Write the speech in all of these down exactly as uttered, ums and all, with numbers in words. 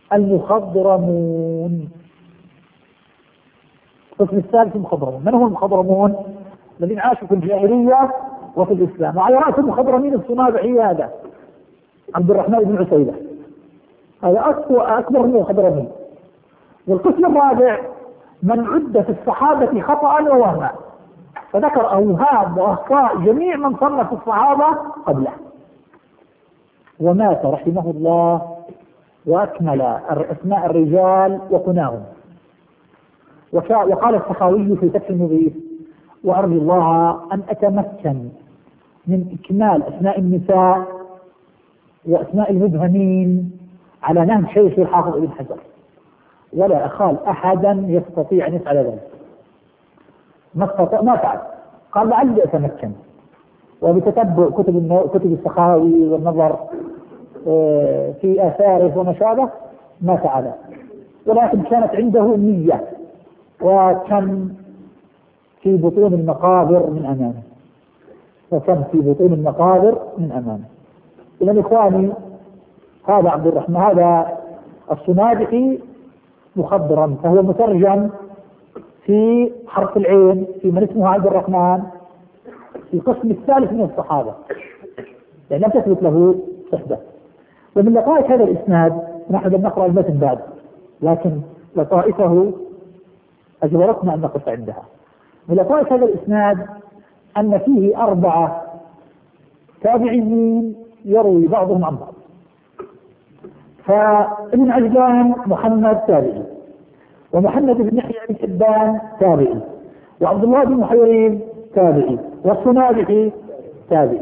المخضرمون. القسم الثالث المخضرمون. من هم المخضرمون؟ الذين عاشوا في الجاهلية وفي الإسلام. وعلى رأس المخضرمين الصنابحي هذا عبد الرحمن بن عسيلة، هذا أكبر من المخضرمين. والقسم الرابع من عد في الصحابة خطأ ووهما، فذكر أوهام وأخطاء جميع من صنف الصحابة قبله، ومات رحمه الله وأكمل أسماء الرجال وكناهم. وقال السخاوي في فتح المغيث: وأرجو الله أن أتمكن من إكمال أسماء النساء وأسماء المبهمين على نهج شيخ الحافظ ابن حجر، ولا أخال أحدا يستطيع أن يفعل ذلك. ما استطاع ما فعل، قال لعلي أتمكن، وبتتبع كتب كتب السخاوي والنظر في آثاره وما شابه ما فعل، ولكن كانت عنده نية، وكم في بطون المقابر من أمامه، وكم في بطون المقابر من أمامه. إذن إخواني، هذا عبد الرحمن، هذا الصنابحي مخضرا، فهو مترجم في حرف العين في من اسمه عبد الرحمن في القسم الثالث من الصحابة، يعني لم تثبت له صحبة. ومن لطائف هذا الإسناد، نحن لم نقرأ المتن بعد، لكن لطائفه أجبرتنا أن نقف عندها. من لطائف هذا الإسناد أن فيه أربعة تابعين يروي بعضهم عن بعض. فابن عجلان محمد تابعي، ومحمد بن يحيى بن حبان تابعي، وعبد الله بن محيرين تابعي، والصنابحي تابعي،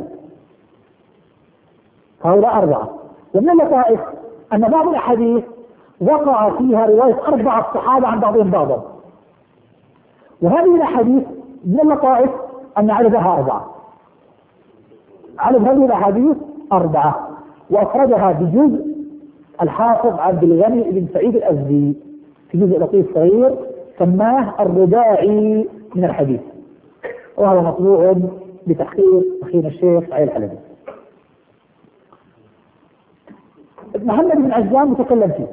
هؤلاء أربعة. ومن اللطائف أن بعض الأحاديث وقع فيها رواية أربعة الصحابة عن بعضهم بعضا، وهذه الأحاديث من اللطائف أن عددها أربعة، عدد هذه الأحاديث أربعة، وأفردها بجزء الحافظ عبد الغني بن سعيد الأزدي في جزء لطيف صغير سماه الرباعي من الحديث، وهو مطبوع بتحقيق أخينا الشيخ سعيد الحلبي. محمد بن عجلان متكلم فيه،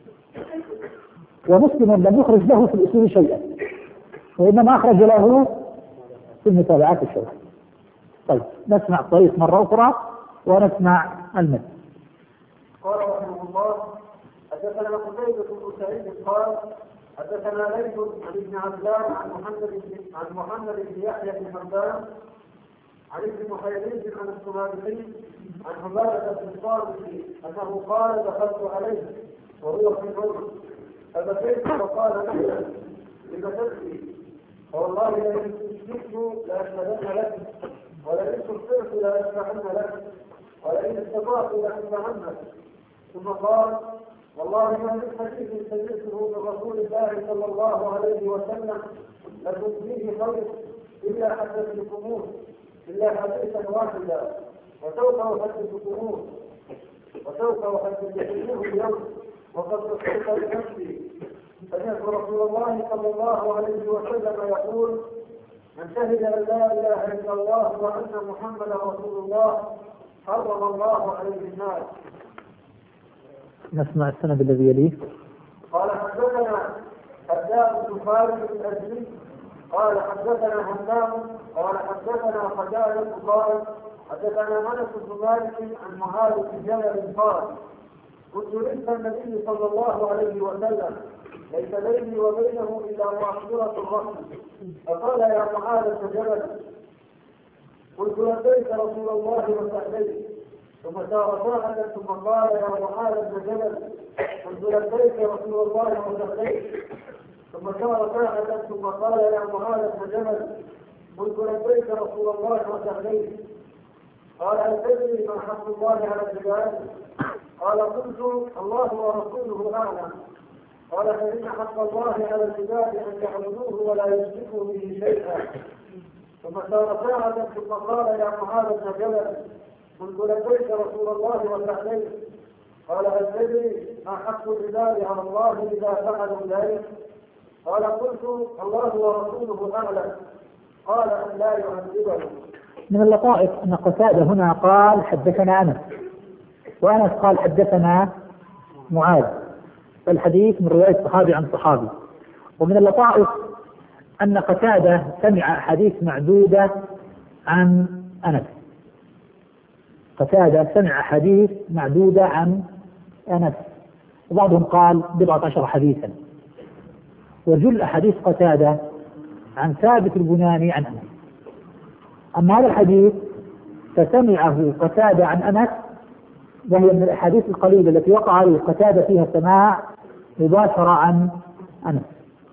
ومسلم لم يخرج له في الأصول شيئا، وإنما أخرج له في المتابعات الشرعية. طيب نسمع الطريق مرة أخرى ونسمع المتن. قال رحمه الله: حدثنا قتيبة بن سعيد قال حدثنا ليث عن ابن عجلان عن محمد بن عن محمد بن يحيى بن حبان عن ابن محيرين عن الصنابحي عن عبادة بن الصامت أنه قال: دخلت عليه وهو في النور فبكيت فقال: نحن لم تبكي؟ فوالله لئن شئت لأشهدن لك، ولئن صرت لأشفعن لك، ولئن استطعت لأنفعنك. ثم قال: والله ما من حديث سمعته من رسول الله صلى الله عليه وسلم لكم فيه خير إلا حدثتكموه إلا حديثا واحدا، وسوف أحدثكموه وسوف أحدثكموه اليوم وقد تصدق بنفسي. سمعت رسول الله صلى الله عليه وسلم يقول: من شهد أن لا إله إلا الله وأن محمدا رسول الله حرم الله عليه النار. نسمع السند الذي يليه. قال: حدثنا حداد بن خالد الأزدي قال حدثنا همام قال حدثنا قتادة قال حدثنا أنس بن مالك عن معاذ بن جبل قال: كنت لبس النبي صلى الله عليه وسلم ليس بيني وبينه إلا معصرة الرحم، فقال: يا معاذ بن جبل. قلت: لبيك رسول الله وسعديك. ثم سار ساعة ثم قال: يا معاذ بن جبل. قلت: لبيك رسول الله وسعديك. ثم سار ساعة ثم قال: يا معاذ بن جبل. قلت: لبيك رسول الله وسعديك. قال: هل تدري ما حق الله على العباد؟ قال: قلت: الله ورسوله أعلم. قال: فإن حق الله على العباد أن يعبدوه ولا يشركوا به شيئا. ثم سار ساعة ثم قال: يا معاذ بن جبل. قلت: لبيك رسول الله وسعديك. قال: هل تدري ما حق العباد على الله إذا فعلوا ذلك؟ قال: قلت: الله ورسوله أعلم. قال: أن لا يعذبه. من اللطائف أن قتادة هنا قال: حدثنا أنس، وأنس قال: حدثنا معاذ، الحديث من رواية صحابي عن صحابي. ومن اللطائف أن قتادة سمع حديث معدودة عن أنس، قتادة سمع حديث معدودة عن أنس، وبعضهم قال بضعة عشر حديثا، وجل حديث قتادة عن ثابت البناني عن أنس. أما هذا الحديث فسمعه قتادة عن أنس، وهي من الأحاديث القليلة التي وقع عليه قتادة فيها سماع مباشرة عن أنس.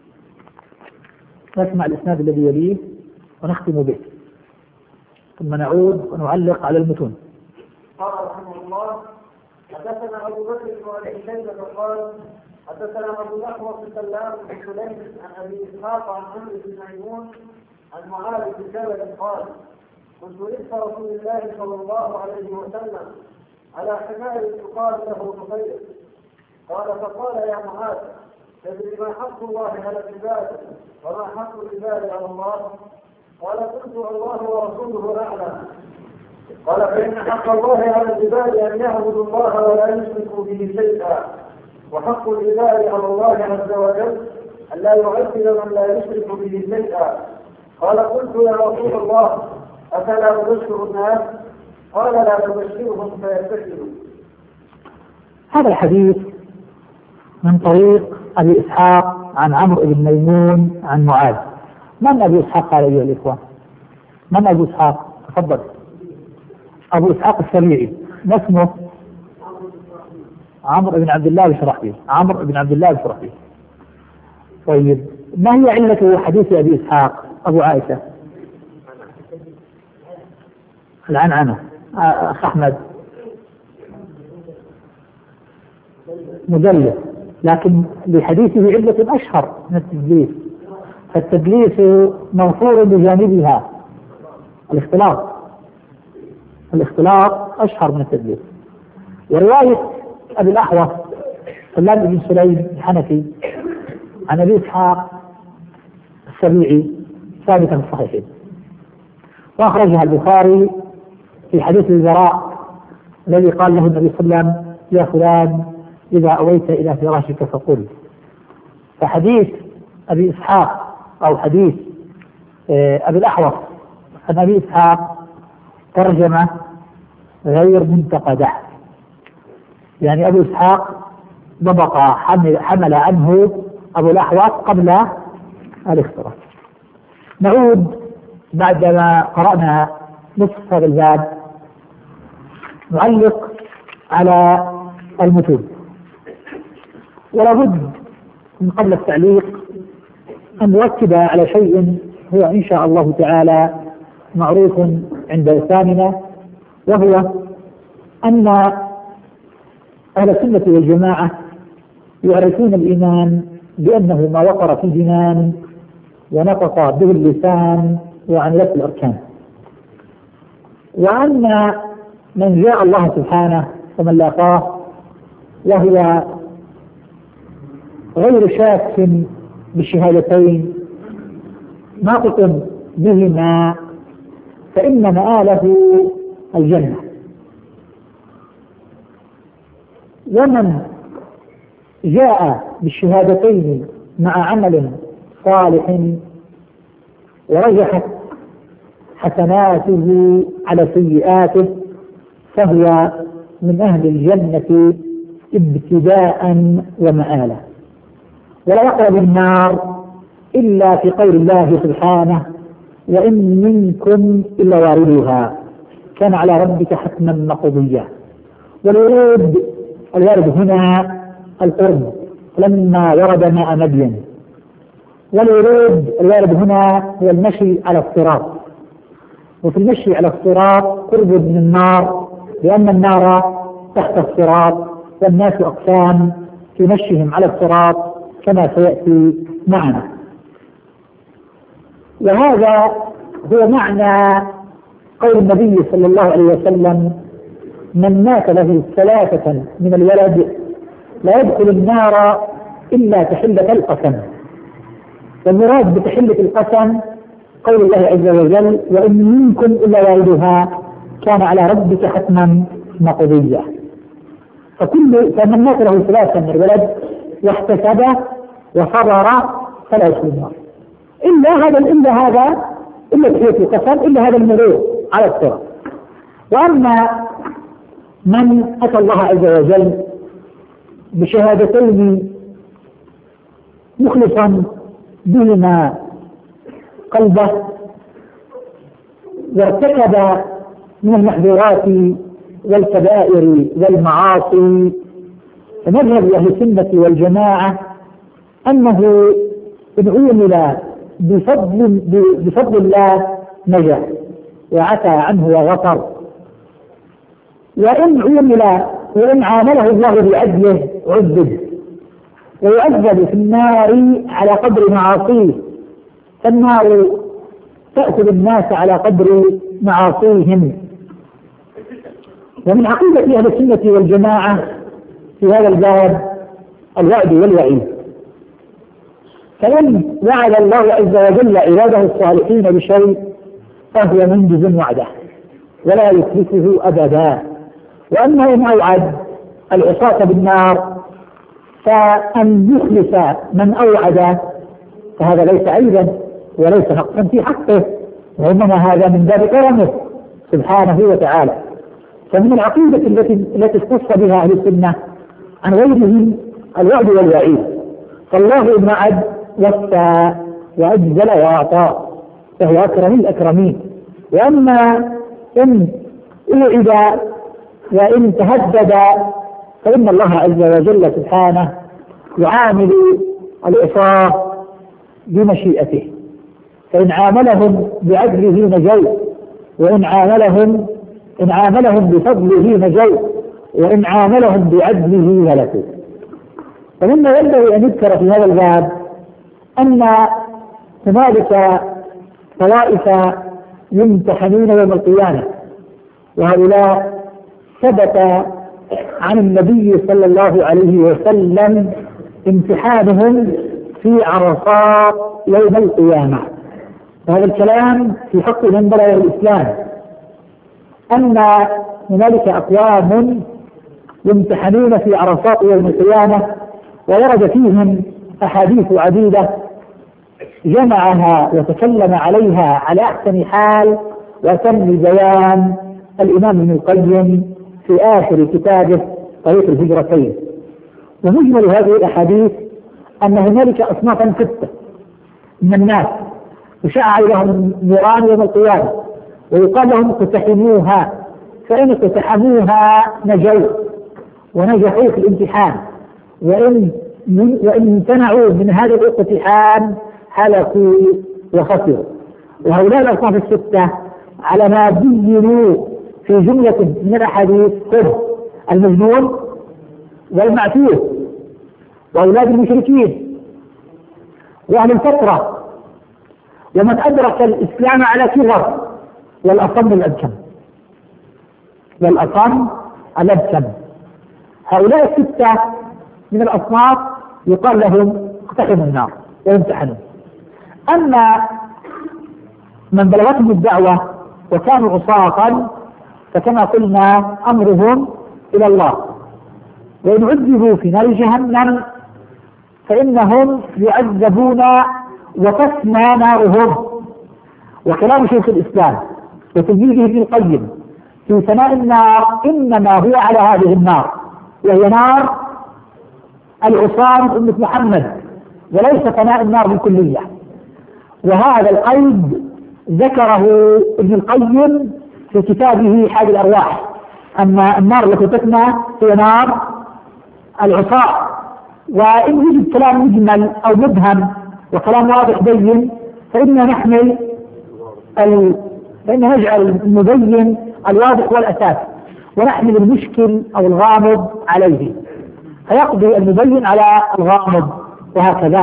نسمع الإسناد الذي يليه ونختم به، ثم نعود ونعلق على المتون. قال رحمه الله: حدثنا ابو بكر بن ابي شيبه قال حدثنا ابو الاحوص سلام بن سليم عن ابي اسحاق عن عمرو بن ميمون عن معاذ بن جبل قال: كنت رزق رسول الله صلى الله عليه وسلم على حمار يقال له نفير، قال فقال: يا معاذ، تدري ما حق الله على العباد وما حق العباد على الله؟ قال: قلت: الله ورسوله اعلم. قال: فإن حق الله على العباد أن يعبدوا الله ولا يشركوا به شيئا، وحق العباد على الله عز وجل أن لا يعذب من لا يشرك به شيئا. قال: قلت: يا رسول الله، أفلا أبشر الناس؟ قال: لا تبشرهم فيتكلوا. هذا الحديث من طريق أبي إسحاق عن عمرو بن ميمون عن معاذ. من أبي إسحاق قال أيها الإخوة؟ من أبو إسحاق؟ تفضل. أبو إسحاق السبيعي. ما اسمه؟ عمرو بن عبد الله بن عمرو بن عبد الله بن طيب، ما هي علة حديث أبي إسحاق أبو عائشة؟ العنعنة. أخ أحمد مدلس، لكن لحديثه علة أشهر من التدليس، فالتدليس موفور بجانبها الاختلاط، الاختلاط أشهر من التدليس. ورواية أبي الأحوص سلام بن سليم الحنفي عن أبي إسحاق السبيعي ثابتة في الصحيحين، وأخرجها البخاري في حديث البراء الذي قال له النبي صلى الله عليه وسلم: يا فلان، إذا أويت إلى فراشك فقل. فحديث أبي إسحاق أو حديث أبي الأحوص عن أبي إسحاق ترجمة غير منتقدة، يعني أبو إسحاق ضبط حمل, حمل عنه أبو الأحوص قبل الاختلاط. نعود بعدما قرأنا نصف هذا الباب، نعلق على المتون. ولا بد من قبل التعليق أن نؤكد على شيء هو إن شاء الله تعالى معروف عند إخواننا، وهو أن أهل السنة والجماعة يعرفون الإيمان بأنه ما وقر في الجنان ونطق به اللسان وعملته الأركان، وأن من جاء الله سبحانه ومن لاقاه وهو غير شاك بالشهادتين ناطق بهما فإن مآله الجنة، ومن جاء بالشهادتين مع عمل صالح ورجحت حسناته على سيئاته فهو من أهل الجنة ابتداء ومآلا، ولا يقرب النار إلا في قول الله سبحانه: وإن منكم إلا واردها كان على ربك حتما مقضيا. والورود الوارد هنا القرب لما ورد ماء مدين، والورود الوارد هنا هو المشي على الصراط، وفي المشي على الصراط قرب من النار لأن النار تحت الصراط، والناس أقسام في مشيهم على الصراط كما سيأتي معنا. وهذا هو معنى قول النبي صلى الله عليه وسلم: من مات له ثلاثة من الولد لا يدخل النار إلا تحلة القسم. والمراد بتحلة القسم قول الله عز وجل: وإن منكم إلا واردها كان على ربك حتما مقضيا. فكل فمن مات له ثلاثة من الولد واحتسبه وصبر فلا يدخل النار إلا هذا إلا هذا إلا تحية القسم إلا هذا المرور على الصراط. وأما من أتى الله عز وجل بشهادتين مخلصا بهما قلبه وارتكب من المحظورات والكبائر والمعاصي، فمذهب أهل السنة والجماعة أنه إن عُمل بفضل, بفضل الله نجا وعفى عنه وغفر، وإن عُمل وإن عامله الله بعدله عذب ويعذب في النار على قدر معاصيه، فالنار تأخذ الناس على قدر معاصيهم. ومن عقيدة أهل السنة والجماعة في هذا الباب الوعد والوعيد، فمن وعد الله عز وجل عباده الصالحين بشيء فهو منجز وعده ولا يخلفه أبدا. وأنه إن أوعد العصاة بالنار فأن يخلف من أوعد فهذا ليس عيبا وليس نقصا في حقه، وإنما هذا من باب كرمه سبحانه وتعالى. فمن العقيدة التي التي اختص بها أهل السنة عن غيرهم الوعد والوعيد، فالله إن وعد وفى وأجزل وأعطى فهو أكرم الأكرمين. وأما إن أوعد وإن تهدد فإن الله عز وجل سبحانه يعامل العصاة بمشيئته، فإن عاملهم بعدله نجوا، وإن عاملهم إن عاملهم بفضله نجوا، وإن عاملهم بعدله هلكوا. فمما ينبغي أن يذكر في هذا الباب أن هنالك طوائف يمتحنون يوم القيامة، وهؤلاء ثبت عن النبي صلى الله عليه وسلم امتحانهم في عرصات يوم القيامة. وهذا الكلام في حق من بلغ الإسلام أن هنالك أقوام يمتحنون في عرصات يوم القيامة، وورد فيهم أحاديث عديدة جمعها وتكلم عليها على أحسن حال وتم بيان الإمام ابن القيم في آخر كتابه طريق الهجرتين. ومجمل هذه الأحاديث أن هنالك أصنافا ستة من الناس يشاع لهم نيران يوم القيامة، ويقال لهم اقتحموها، فإن اقتحموها نجوا ونجحوا في الامتحان، وإن وإن امتنعوا من هذا الاقتحام هلكوا وخسروا. وهؤلاء الأصناف الستة على ما بينوا في جملة من الأحاديث قد المجنون والمعتوه وأولاد المشركين وأهل الفترة ومن أدرك الإسلام على كبر والأصم الأبكم والأصم الأبكم. هؤلاء الستة من الأصناف يقال لهم اقتحموا النار ويمتحنوا. أما من بلغتهم الدعوة وكانوا عصاة فكما قلنا أمرهم إلى الله، وإن عذبوا في نار جهنم فإنهم يعذبون وتفنى نارهم. وكلام شيخ الإسلام وتلميذه ابن القيم في ثناء النار إنما هو على هذه النار، وهي نار العصاة من أمة محمد، وليس ثناء النار بالكلية. وهذا القيد ذكره ابن القيم في كتابه حاد الأرواح، أما النار التي تفنى هي نار العصاة. وإن وجد كلام مجمل أو مبهم وكلام واضح بين فإننا نحمل ال... فإننا نجعل المبين الواضح والأساس، ونحمل المشكل أو الغامض عليه، فيقضي المبين على الغامض وهكذا.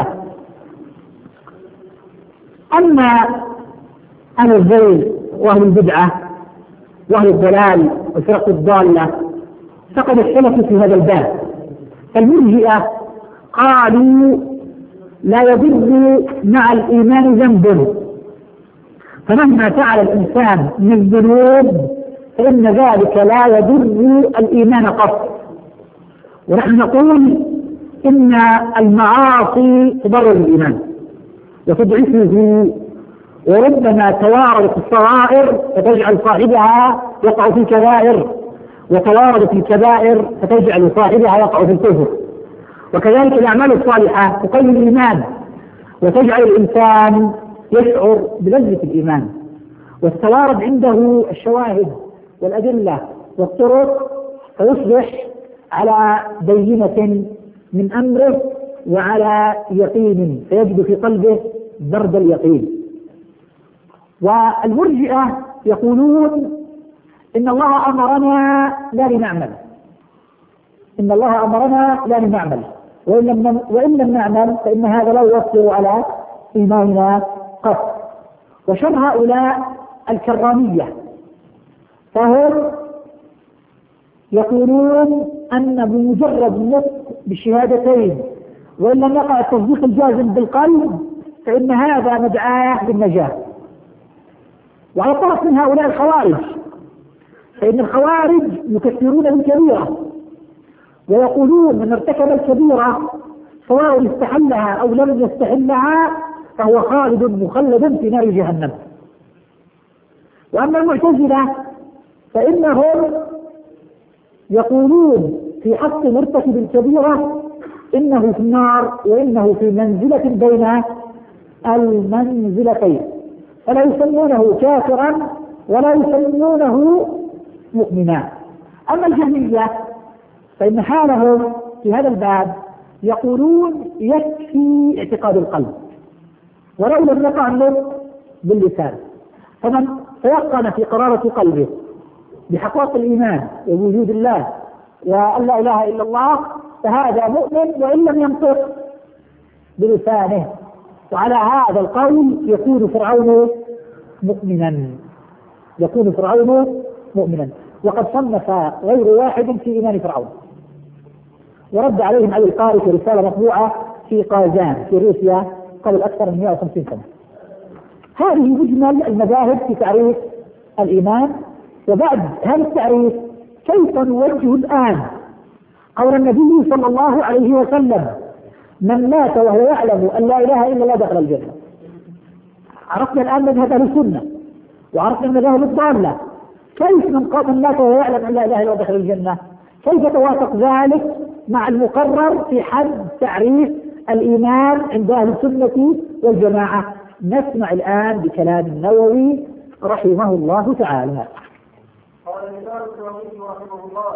أما أهل الزيغ وأهل البدعة وأهل الضلال والفرق الضالة فقد اختلفوا في هذا الباب. فالمرجئة قالوا لا يضر مع الإيمان ذنب، فمهما فعل الإنسان من الذنوب فإن ذلك لا يضر الإيمان قط. ونحن نقول إن المعاصي تضرر الإيمان وتضعفه، وربما تواردت الصغائر فتجعل صاحبها يقع في الكبائر، وتواردت الكبائر فتجعل صاحبها يقع في الكفر. وكذلك الأعمال الصالحة تقوي الإيمان وتجعل الإنسان يشعر بلذة الإيمان، وتتوارد عنده الشواهد والأدلة والطرق فيصبح على بينة من أمره وعلى يقين، فيجد في قلبه برد اليقين. والمرجئة يقولون إن الله أمرنا لا لنعمل، إن الله أمرنا لا لنعمل، وإن لم وإن لم نعمل فإن هذا لا يؤثر على إيماننا قط. وشر هؤلاء الكرامية، فهم يقولون أن بمجرد النطق بالشهادتين وإن لم يقع التصديق الجازم بالقلب فإن هذا مدعاة للنجاة. وعلى طرف من هؤلاء الخوارج، فإن الخوارج يكفرون الكبيرة ويقولون من ارتكب الكبيرة سواء استحلها أو لم يستحلها فهو خالد مخلد في نار جهنم. وأما المعتزلة فإنهم يقولون في حق مرتكب الكبيرة إنه في النار وإنه في منزلة بين المنزلتين، فلا يسمونه كافرا ولا يسمونه مؤمنا. أما الجهمية فإن حالهم في هذا الباب يقولون يكفي اعتقاد القلب ولو لم يقع النطق باللسان، فمن تيقن في قرارة قلبه بحقائق الإيمان ووجود الله وأن لا إله إلا الله فهذا مؤمن وإن لم ينطق بلسانه. وعلى هذا القول يكون فرعون مؤمنا، يكون فرعون مؤمنا. وقد صنف غير واحد في إيمان فرعون، ورد عليهم علي القاري في رسالة مطبوعة في قازان في روسيا قبل أكثر من مئة وخمسين سنة. هذه مجمل المذاهب في تعريف الإيمان. وبعد هذا التعريف كيف نوجه الآن قول النبي صلى الله عليه وسلم من مات وهو يعلم أن لا إله إلا الله دخل الجنة؟ عرفنا الآن مذهب أهل السنة وعرفنا المذاهب الضالة، كيف من قال من مات وهو يعلم أن لا إله إلا الله دخل الجنة؟ كيف توافق ذلك مع المقرر في حد تعريف الإيمان عند أهل السنة والجماعة؟ نسمع الآن بكلام النووي رحمه الله تعالى. قال الإمام النووي رحمه الله: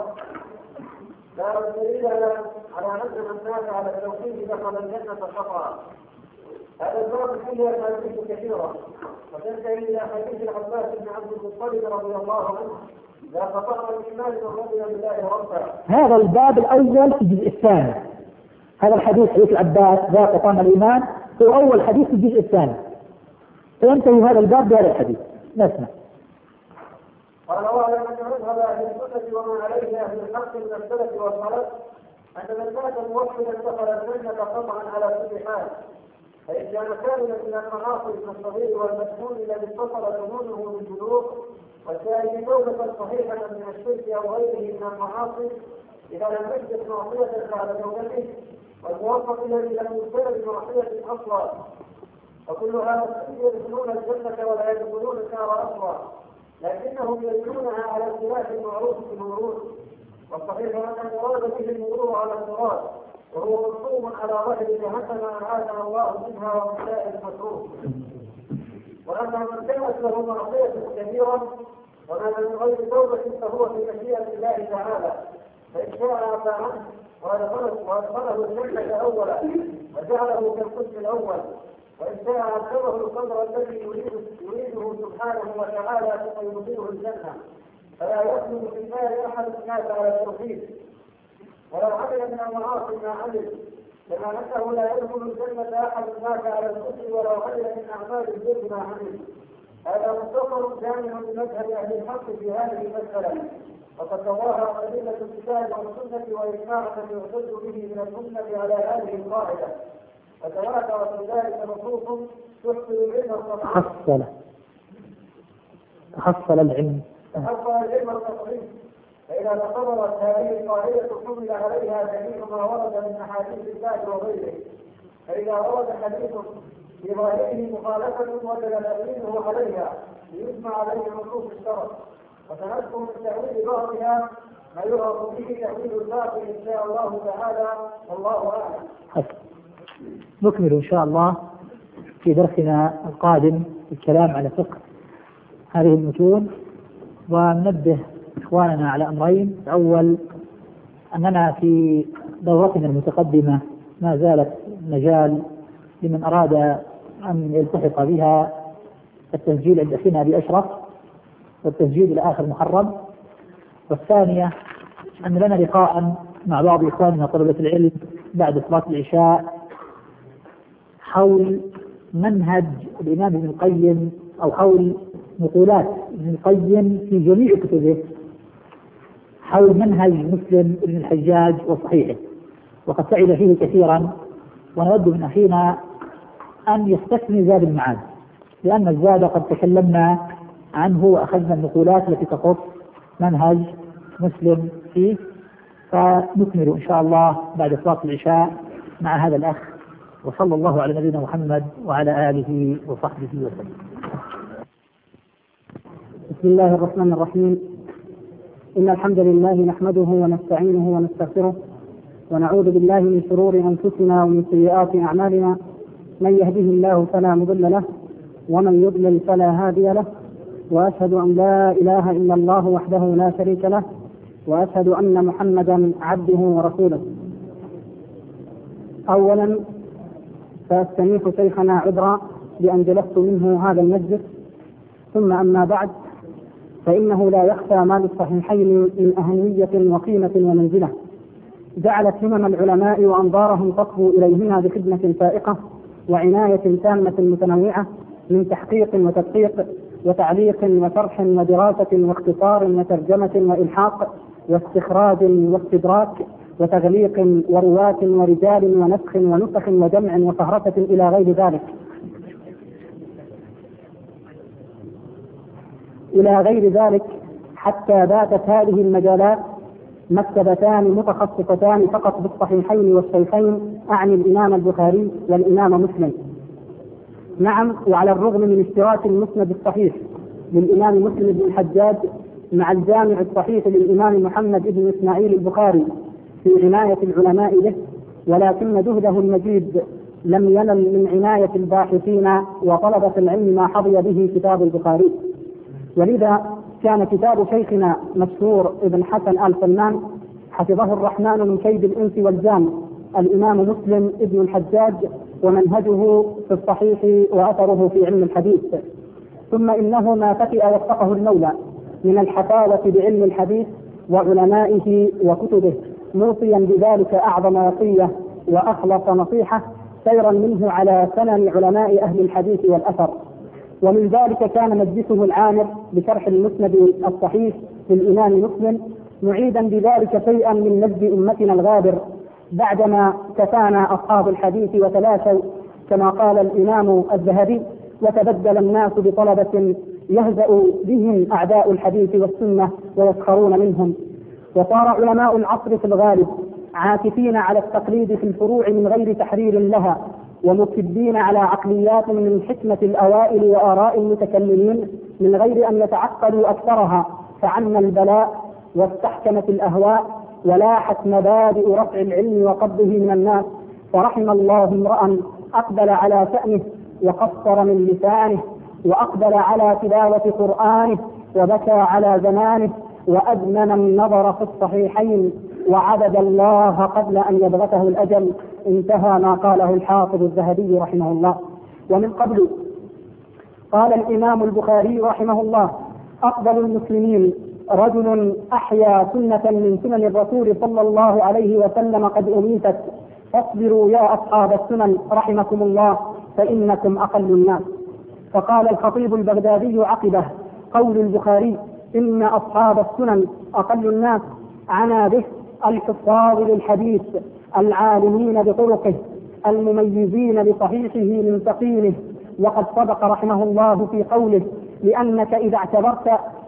لا دليل على أن من مات على التوحيد دخل الجنة خطأ. هذا الباب فيه أحاديث كثيرة وتنتهي إلى حديث العباس بن عبد المطلب رضي الله عنه: لا خطأ الإيمان من رضي بالله ربا. هذا الباب الأول في الجزء الثاني، هذا الحديث حديث العباس لا خطأ الإيمان هو أول حديث في الجزء الثاني، فينتهي هذا الباب بهذا الحديث. نسمع. قال: واعلم ان مذهب اهل السنه وما عليه اهل الحق من السلف والخلف ان من مات موحدا دخل الجنه قطعا على كل حال، فان كان كاملا من المعاصي كالصغير والمجنون الذي اتصل جنونه بالجنوب والسائل توبه صحيحه من الشرك او غيره من المعاصي اذا لم يحدث معصيه بعد توبته، والموفق الذي لم يبتلى بمعصيه اصلا، وكل هذا يدخلون الجنه ولا يدخلون النار اصلا، لكنهم يدلونها على اختلاف المعروف في المرور. والصحيح ان المراد به المرور على المراد، وهو مقسوم على ظهر جهنم اعاذنا الله منها ومن سائر المكروه. واما من كانت له معصيه كبيره ومات من غير توبه فهو في مشيئه الله تعالى، فان شاء عفا عنه وادخله الجنه اولا وجعله كالقسم الاول، وإن شاء عذبه القدر الذي يريده سبحانه وتعالى ثم يدخله الجنة، فلا يخلد في النار أحد مات على التوحيد ولو عمل من المعاصي ما عمل، كما أنه لا يدخل الجنة أحد مات على الكفر ولو عمل من أعمال البر ما عمل. هذا مختصر جامع بمذهب أهل الحق في هذه المسألة، وقد تظاهر أدلة الكتاب والسنة وإجماع من يعتد به من الأمة على هذه القاعدة، فتواتر في ذلك نصوص تحصل العلم التطبيق. تحصل تحصل العلم تحصل العلم التطبيق فإذا تقررت هذه القاعدة حمل عليها جميع ما ورد من أحاديث الله وغيره. فإذا ورد حديث في ظاهره مخالفة وجب تأويله عليها ليجمع عليه نصوص الشرع، وسنذكر من تأويل بعضها ما يرغب به تأويل الباقي إن شاء الله تعالى، والله أعلم. نكمل إن شاء الله في درسنا القادم الكلام على فقه هذه المتون، وننبه إخواننا على أمرين. الأول أننا في دورتنا المتقدمة ما زالت مجال لمن أراد أن يلتحق بها التسجيل عند أخينا أبي أشرف، والتسجيل إلى آخر محرم. والثانية أن لنا لقاء مع بعض إخواننا طلبة العلم بعد صلاة العشاء حول منهج الإمام ابن القيم، أو حول نقولات ابن القيم في جميع كتبه حول منهج مسلم ابن الحجاج وصحيحه، وقد تعب فيه كثيرا، ونود من أخينا أن يستثني زاد المعاد، لأن الزاد قد تكلمنا عنه وأخذنا النقولات التي تخص منهج مسلم فيه. فنكمل إن شاء الله بعد صلاة العشاء مع هذا الأخ، وصلى الله على نبينا محمد وعلى آله وصحبه وسلم. بسم الله الرحمن الرحيم. إن الحمد لله نحمده ونستعينه ونستغفره، ونعوذ بالله من شرور أنفسنا ومن سيئات أعمالنا. من يهده الله فلا مضل له، ومن يضلل فلا هادي له، وأشهد أن لا إله إلا الله وحده لا شريك له، وأشهد أن محمدا عبده ورسوله. أولا فأستميح شيخنا عذرا بأن جلست منه هذا المجلس، ثم أما بعد، فإنه لا يخفى ما للصحيحين من أهمية وقيمة ومنزلة جعلت همم العلماء وأنظارهم تصبو إليهما بخدمة فائقة وعناية تامة متنوعة من تحقيق وتدقيق وتعليق وشرح ودراسة واختصار وترجمة وإلحاق واستخراج واستدراك وتغليق ورواة ورجال ونسخ ونسخ وجمع وفهرسة إلى غير ذلك إلى غير ذلك حتى باتت هذه المجالات مكتبتان متخصصتان فقط بالصحيحين والشيخين، أعني الإمام البخاري والإمام مسلم. نعم، وعلى الرغم من اشتراك المسند الصحيح للإمام مسلم بن الحجاج مع الجامع الصحيح للإمام محمد بن إسماعيل البخاري في عناية العلماء به، ولكن جهده المجيد لم ينل من عناية الباحثين وطلبة العلم ما حظي به كتاب البخاري. ولذا كان كتاب شيخنا مشهور ابن حسن آل سلمان حفظه الرحمن من كيد الإنس والجان الإمام مسلم ابن الحجاج، ومنهجه في الصحيح وأثره في علم الحديث. ثم إنه ما فتئ وفقه المولى من الحفاوة بعلم الحديث وعلمائه وكتبه، موصيا بذلك أعظم وصية وأخلص نصيحة سيرا منه على سنن علماء أهل الحديث والأثر. ومن ذلك كان مجلسه العامر بشرح المسند الصحيح للإمام مسلم، معيدا بذلك شيئا من مجد أمتنا الغابر بعدما كفانا أصحاب الحديث وتلاشوا، كما قال الإمام الذهبي: وتبدل الناس بطلبة يهزأ بهم أعداء الحديث والسنة ويسخرون منهم. وصار علماء العصر في الغالب عاكفين على التقليد في الفروع من غير تحرير لها، ومكبين على عقليات من حكمة الأوائل وآراء المتكلمين من غير أن يتعقلوا أكثرها، فعم البلاء واستحكمت الأهواء ولاحت مبادئ رفع العلم وقبضه من الناس. فرحم الله امرأ أقبل على شأنه وقصر من لسانه، وأقبل على تلاوة قرآنه وبكى على زمانه، وأدمن النظر في الصحيحين وعبد الله قبل أن يبغته الأجل. انتهى ما قاله الحافظ الذهبي رحمه الله. ومن قبل قال الإمام البخاري رحمه الله: أفضل المسلمين رجل أحيا سنة من سنن الرسول صلى الله عليه وسلم قد أميتت، فاصبروا يا أصحاب السنن رحمكم الله فإنكم أقل الناس. فقال الخطيب البغدادي عقبه: قول البخاري إن أصحاب السنن أقل الناس عنا به الحفاظ للحديث العالمين بطرقه المميزين بصحيحه من سقيمه. وقد صدق رحمه الله في قوله: لأنك إذا اعتبرت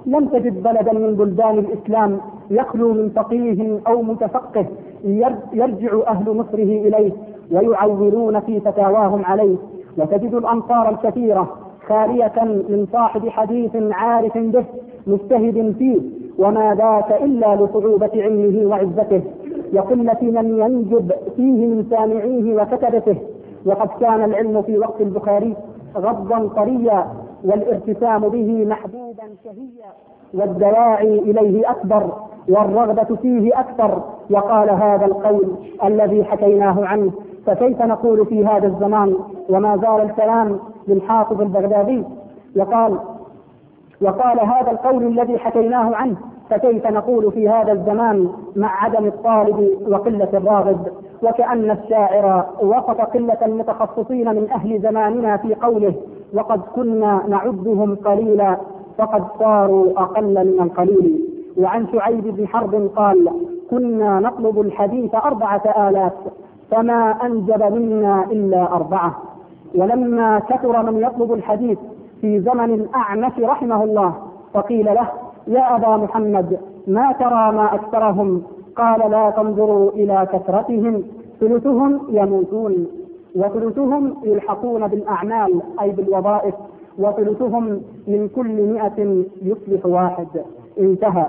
لم تجد بلدا من بلدان الإسلام يخلو من فقيه أو متفقه يرجع أهل مصره إليه ويعولون في فتاواهم عليه، وتجد الأمصار الكثيرة خالية من صاحب حديث عارف به مجتهد فيه، وما ذاك إلا لصعوبة علمه وعزته، وقلة من ينجب فيه من سامعيه وكتبته. وقد كان العلم في وقت البخاري غضا طريا، والارتسام به محبوبا شهيا، والدواعي إليه أكبر، والرغبة فيه أكثر. وقال هذا القول الذي حكيناه عنه، فكيف نقول في هذا الزمان؟ وما زال الكلام للحافظ البغدادي، وقال وقال هذا القول الذي حكيناه عنه، فكيف نقول في هذا الزمان مع عدم الطالب وقلة الراغب؟ وكأن الشاعر وصف قلة المتخصصين من أهل زماننا في قوله: وقد كنا نعدهم قليلا فقد صاروا أقل من القليل. وعن شعيب بن حرب قال: كنا نطلب الحديث أربعة آلاف فما أنجب منا إلا أربعة. ولما كثر من يطلب الحديث في زمن الأعمش رحمه الله، فقيل له: يا أبا محمد، ما ترى ما أكثرهم؟ قال: لا تنظروا إلى كثرتهم، ثلثهم يموتون، وثلثهم يلحقون بالأعمال أي بالوظائف، وثلثهم من كل مئة يصلح واحد. انتهى.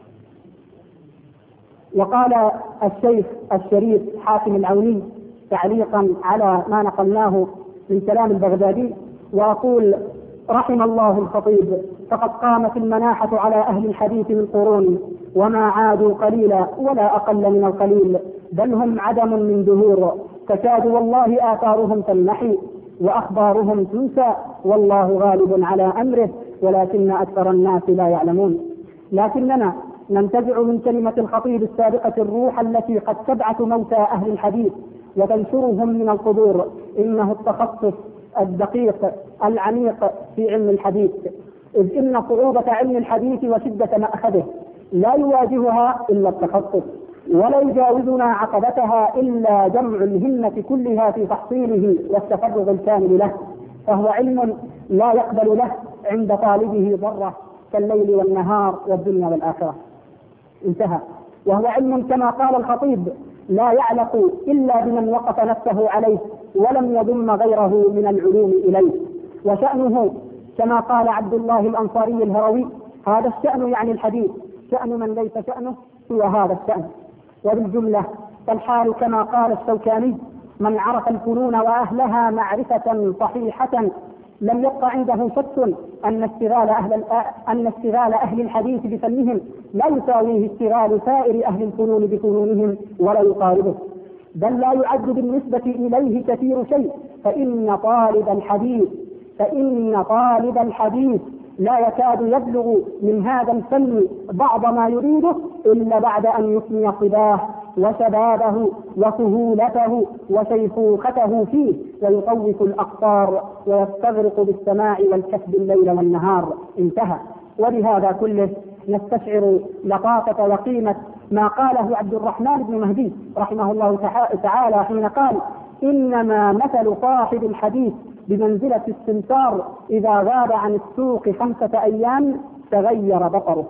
وقال الشيخ الشريف حاتم العوني تعليقا على ما نقلناه من كلام البغدادي، وأقول: رحم الله الخطيب، فقد قامت المناحة على أهل الحديث من قرون، وما عادوا قليلا ولا أقل من القليل، بل هم عدم من دهور، تكاد والله آثارهم تنمحي وأخبارهم تنسى، والله غالب على أمره ولكن أكثر الناس لا يعلمون. لكننا ننتزع من كلمة الخطيب السابقة الروح التي قد تبعث موتى أهل الحديث وتنشرهم من القبور، إنه التخصص الدقيق العميق في علم الحديث، إذ إن صعوبة علم الحديث وشدة مأخذه لا يواجهها إلا التخصص، ولا يجاوزنا عقبتها إلا جمع الهمة كلها في تحصيله والتفرغ الكامل له، فهو علم لا يقبل له عند طالبه ضرة كالليل والنهار والدنيا والآخرة. انتهى. وهو علم كما قال الخطيب لا يعلق إلا بمن وقف نفسه عليه ولم يضم غيره من العلوم إليه، وشأنه كما قال عبد الله الأنصاري الهروي: هذا الشأن يعني الحديث، شأن من ليس شأنه هو هذا الشأن. وبالجملة فالحال كما قال الشوكاني: من عرف الفنون وأهلها معرفة صحيحة لم يبق عنده شك أن اشتغال أهل أن اشتغال أهل الحديث بفنهم لا يساويه اشتغال سائر أهل الفنون بفنونهم ولا يقاربه، بل لا يعد بالنسبة إليه كثير شيء، فإن طالب الحديث فإن طالب الحديث لا يكاد يبلغ من هذا الفن بعض ما يريده إلا بعد أن يفني صباه وشبابه وسهولته وشيخوخته فيه، ويطوف الأقطار ويستغرق بالسماع والكسب الليل والنهار. انتهى. ولهذا كله نستشعر لطافة وقيمة ما قاله عبد الرحمن بن مهدي رحمه الله تعالى حين قال: إنما مثل صاحب الحديث بمنزلة السمسار إذا غاب عن السوق خمسة أيام تغير بصره.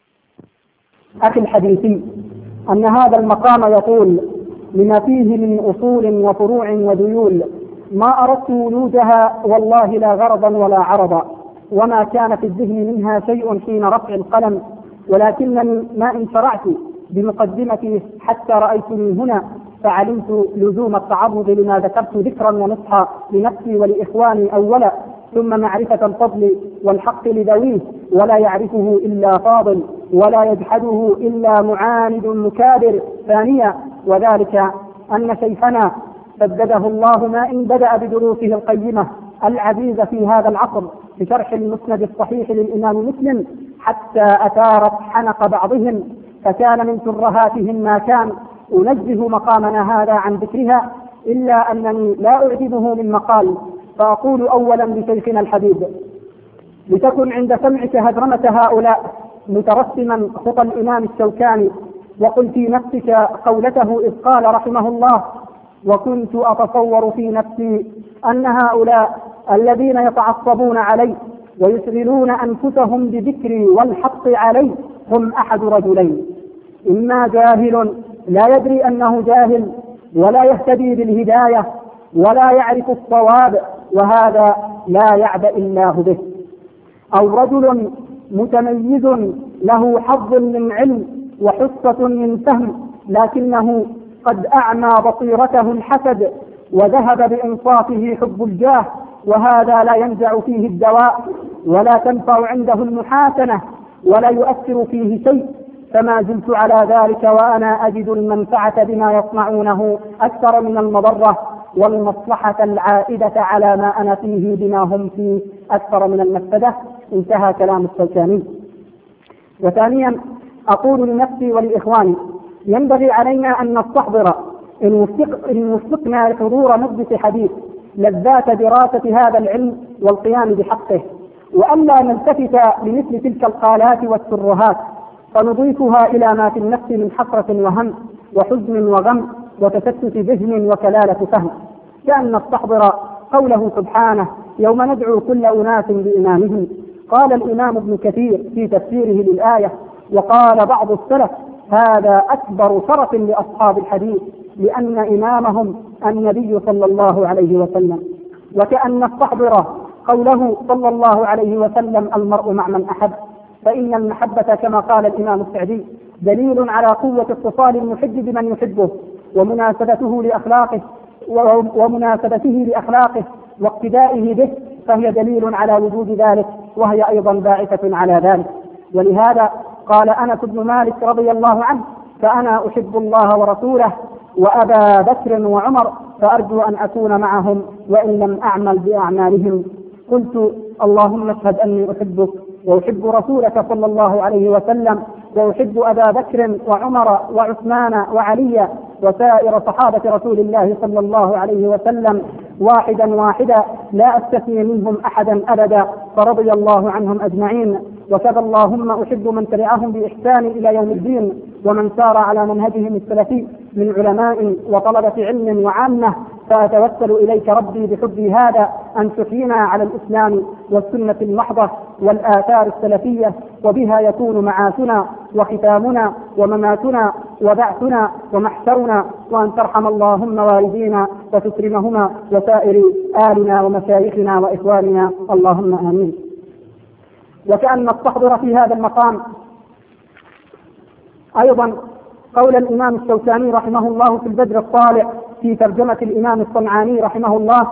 أخي الحديثي، أن هذا المقام يطول لما فيه من أصول وفروع وديول ما أردت ولوجها والله لا غرضا ولا عرضا، وما كان في الذهن منها شيء حين رفع القلم، ولكنني ما إن شرعت بمقدمتي حتى رأيتني هنا فعلمت لزوم التعرض لما ذكرت ذكرا ونصحا لنفسي ولإخواني أولا، ثم معرفة الفضل والحق لذويه، ولا يعرفه إلا فاضل ولا يجحده إلا معاند مكابر ثانيا، وذلك أن شيخنا سدده الله ما إن بدأ بدروسه القيمة العزيزة في هذا العصر بشرح المسند الصحيح للإمام مسلم حتى أثارت حنق بعضهم، فكان من ترهاتهم ما كان. أنزه مقامنا هذا عن ذكرها، إلا أنني لا أعجبه من مقال، فأقول أولا لشيخنا الحبيب: لتكن عند سمعك هدرمة هؤلاء مترسما خطى الإمام الشوكاني، وقل في نفسك قولته إذ قال رحمه الله: وكنت أتصور في نفسي أن هؤلاء الذين يتعصبون علي ويشغلون أنفسهم بذكري والحق علي هم أحد رجلين: إما جاهل لا يدري أنه جاهل ولا يهتدي بالهداية ولا يعرف الصواب وهذا لا يعبأ الله به، أو رجل متميز له حظ من علم وحصة من فهم لكنه قد أعمى بصيرته الحسد وذهب بإنصافه حب الجاه، وهذا لا ينزع فيه الدواء ولا تنفع عنده المحاسنة ولا يؤثر فيه شيء، فما زلت على ذلك وأنا أجد المنفعة بما يصنعونه أكثر من المضرة، والمصلحة العائدة على ما أنا فيه بما هم فيه أكثر من المفسدة. انتهى كلام الشوكاني. وثانيا أقول لنفسي ولإخواني: ينبغي علينا أن نستحضر إن وفقنا لحضور مجلس حديث لذات دراسة هذا العلم والقيام بحقه، وألا نلتفت لمثل تلك القالات والترهات فنضيفها إلى ما في النفس من حسرة وهم وحزن وغم وتفتت ذهن وكلالة فهم، كأن نستحضر قوله سبحانه: يوم ندعو كل أناس بإمامهم. قال الإمام ابن كثير في تفسيره للآية: وقال بعض السلف: هذا أكبر شرف لأصحاب الحديث لأن إمامهم النبي صلى الله عليه وسلم. وكأن نستحضر قوله صلى الله عليه وسلم: المرء مع من أحب، فإن المحبة كما قال الإمام السعدي دليل على قوة اتصال المحب بمن يحبه ومناسبته لأخلاقه ومناسبته لأخلاقه واقتدائه به، فهي دليل على وجود ذلك، وهي أيضا باعثة على ذلك. ولهذا قال أنس بن مالك رضي الله عنه: فأنا أحب الله ورسوله وأبا بكر وعمر فأرجو أن أكون معهم وإن لم أعمل بأعمالهم. قلت: اللهم اشهد أني أحبك وأحب رسولك صلى الله عليه وسلم وأحب أبا بكر وعمر وعثمان وعلي وسائر صحابة رسول الله صلى الله عليه وسلم واحدا واحدا لا أستثني منهم أحدا أبدا، فرضي الله عنهم أجمعين. وكذا اللهم أحب من تبعهم بإحسان إلى يوم الدين ومن سار على منهجهم السلفي من علماء وطلبة علم وعامة، فأتوسل إليك ربي بحبي هذا أن تحيينا على الإسلام والسنة المحضة والآثار السلفية، وبها يكون معاشنا وختامنا ومماتنا وبعثنا ومحشرنا، وأن ترحم اللهم والدينا وتكرمهما وسائر آلنا ومشايخنا وإخواننا، اللهم آمين. وكأن نستحضر في هذا المقام أيضا قول الإمام الشوكاني رحمه الله في البدر الطالع في ترجمة الإمام الصنعاني رحمه الله،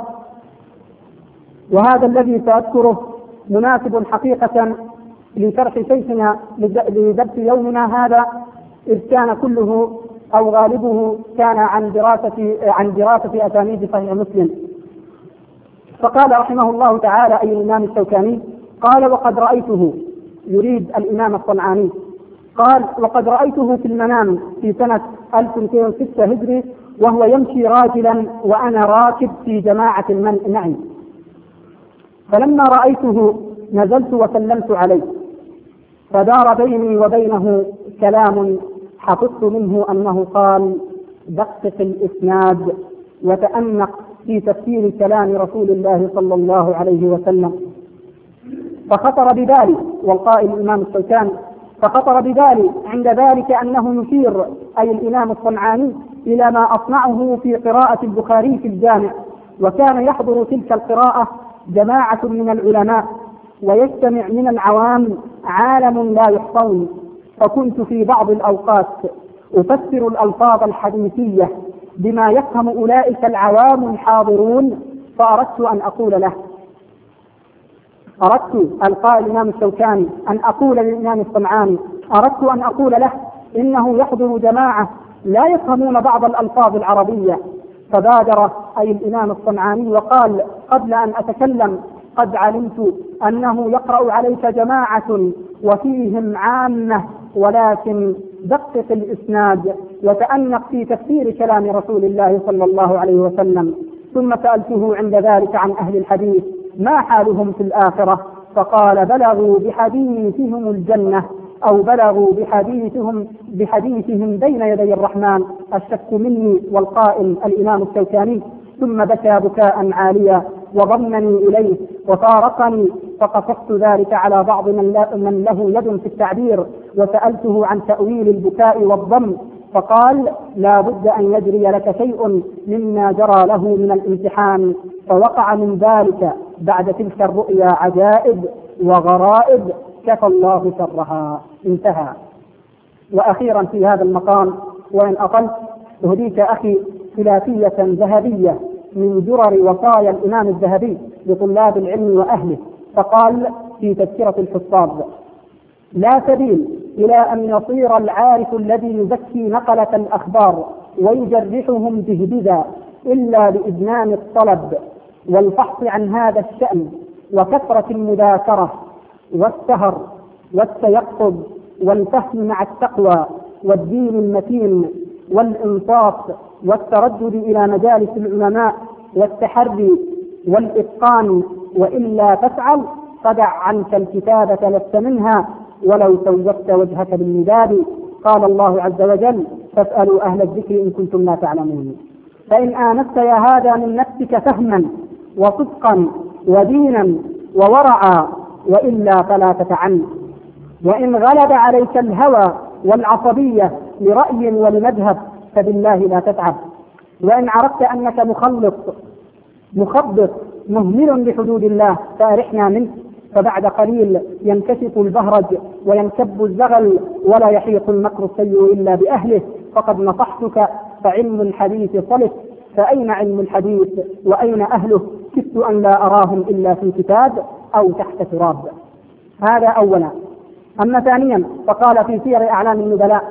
وهذا الذي سأذكره مناسب حقيقة لشرح شيخنا لدرس يومنا هذا، إذ كان كله أو غالبه كان عن دراسة عن دراسة أسانيد صحيح مسلم. فقال رحمه الله تعالى أي الإمام الشوكاني: قال: وقد رأيته، يريد الإمام الصنعاني، قال: وقد رأيته في المنام في سنة ألف ومئتين وستة هجري وهو يمشي راجلا وأنا راكب في جماعة المنع، فلما رأيته نزلت وسلمت عليه، فدار بيني وبينه كلام حفظت منه أنه قال: دقق الإسناد وتأنق في تفسير كلام رسول الله صلى الله عليه وسلم. فخطر ببالي، والقائل الإمام الشوكاني: فخطر ببالي عند ذلك أنه يشير أي الإمام الصنعاني إلى ما أصنعه في قراءة البخاري في الجامع، وكان يحضر تلك القراءة جماعة من العلماء ويجتمع من العوام عالم لا يحصون، فكنت في بعض الأوقات أفسر الألفاظ الحديثية بما يفهم أولئك العوام الحاضرون، فأردت أن أقول له أردت القائل الإمام الشوكاني أن أقول للإمام الصنعاني أردت أن أقول له إنه يحضر جماعة لا يفهمون بعض الألفاظ العربية. فبادر أي الإمام الصنعاني وقال قبل أن أتكلم: قد علمت أنه يقرأ عليك جماعة وفيهم عامة، ولكن دقق الإسناد وتأنق في تفسير كلام رسول الله صلى الله عليه وسلم. ثم سألته عند ذلك عن أهل الحديث ما حالهم في الآخرة، فقال: بلغوا بحديثهم الجنة أو بلغوا بحديثهم بحديثهم بين يدي الرحمن. الشك مني والقائل الإمام الشوكاني. ثم بكى بكاء عاليا وضمني إليه وفارقني فقصصت ذلك على بعض من له يد في التعبير وسألته عن تأويل البكاء والضم، فقال لا بد أن يجري لك شيء مما جرى له من الامتحان، فوقع من ذلك بعد تلك الرؤيا عجائب وغرائب كفى الله شرها. انتهى. وأخيرا في هذا المقام وإن أقلت أهديك أخي ثلاثية ذهبية من درر وصايا الإمام الذهبي لطلاب العلم وأهله، فقال في تذكرة الحفاظ: لا سبيل إلى أن يصير العارف الذي يزكي نقلة الأخبار ويجرحهم جهبذا إلا بإذنان الطلب والفحص عن هذا الشأن وكثرة المذاكرة والسهر والتيقظ والفهم مع التقوى والدين المتين والإنصاف والتردد إلى مجالس العلماء والتحري والإتقان، وإلا تفعل فدع عنك الكتابة لست منها ولو سوّدت وجهك بالمداد. قال الله عز وجل: فاسألوا أهل الذكر إن كنتم لا تعلمون. فإن آنست يا هذا من نفسك فهما وصدقا ودينا وورعا، وإلا فلا تتعن. وإن غلب عليك الهوى والعصبية لرأي ولمذهب فبالله لا تتعب. وإن عرفت أنك مخلط مخبط مهمل لحدود الله فأرحنا منه، فبعد قليل ينكشف البهرج وينكب الزغل ولا يحيط المكر السيء إلا بأهله. فقد نصحتك فعلم الحديث صلت، فأين علم الحديث وأين أهله؟ كدت أن لا أراهم إلا في كتاب أو تحت تراب. هذا أولا. أما ثانيا فقال في سير أعلام النبلاء: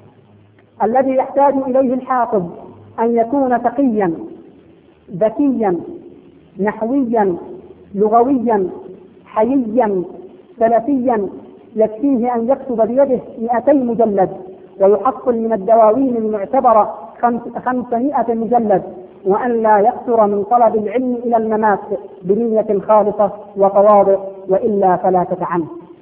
الذي يحتاج إليه الحافظ أن يكون تقيا ذكيا نحويا لغويا حييا سلفيا، يكفيه أن يكتب بيده مئتي مجلد ويحصل من الدواوين المعتبرة خمسمائة مجلد، وأن لا يكثر من طلب العلم إلى الممات بنية خالصة وتواضع، وإلا فلا تتعنه.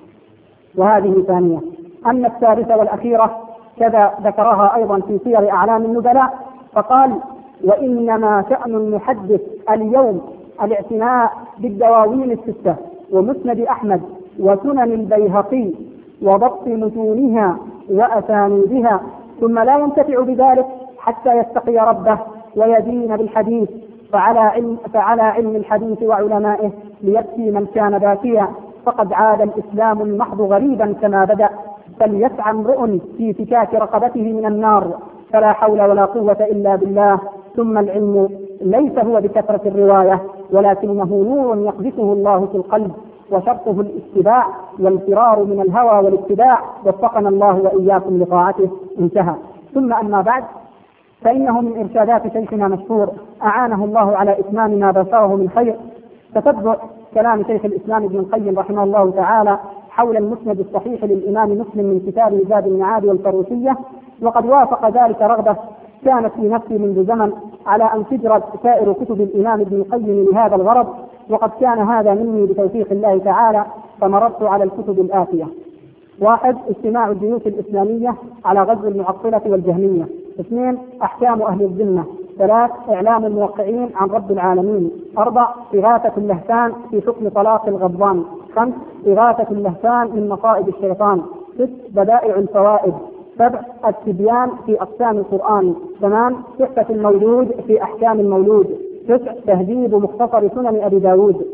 وهذه ثانية. أما الثالثة والأخيرة كذا ذكرها أيضا في سير أعلام النبلاء، فقال: وإنما شأن المحدث اليوم الاعتناء بالدواوين الستة ومسند أحمد وسنن البيهقي وضبط متونها وأسانيدها، ثم لا ينتفع بذلك حتى يتقي ربه ويدين بالحديث، فعلى علم, فعلى علم الحديث وعلمائه ليبكي من كان باكيا، فقد عاد الإسلام المحض غريبا كما بدأ، فليسعى امرؤ في فكاك رقبته من النار، فلا حول ولا قوة إلا بالله. ثم العلم ليس هو بكثرة الرواية، ولكنه نور يقذفه الله في القلب، وشرطه الاتباع والفرار من الهوى والاتباع، وفقنا الله وإياكم لطاعته. انتهى. ثم أما بعد، فإنه من إرشادات شيخنا مشهور أعانه الله على إتمام ما بشره من خير تتبع كلام شيخ الإسلام ابن القيم رحمه الله تعالى حول المسند الصحيح للإمام مسلم من كتاب زاد المعاد والفروسية، وقد وافق ذلك رغبة كانت في نفسي منذ زمن على أن تجرد سائر كتب الإمام ابن القيم لهذا الغرض، وقد كان هذا مني بتوفيق الله تعالى، فمررت على الكتب الآتية: واحد، اجتماع الجيوش الإسلامية على غزو المعطلة والجهمية. اثنين، أحكام أهل الذمة. ثلاث، إعلام الموقعين عن رب العالمين. أربع، إغاثة اللهفان في حكم طلاق الغضبان. خمس، إغاثة اللهفان من مصائب الشيطان. ست، بدائع الفوائد. سبع، التبيان في أقسام القرآن. ثمان، تحفة المولود في أحكام المولود. تسع، تهذيب مختصر سنن أبي داود.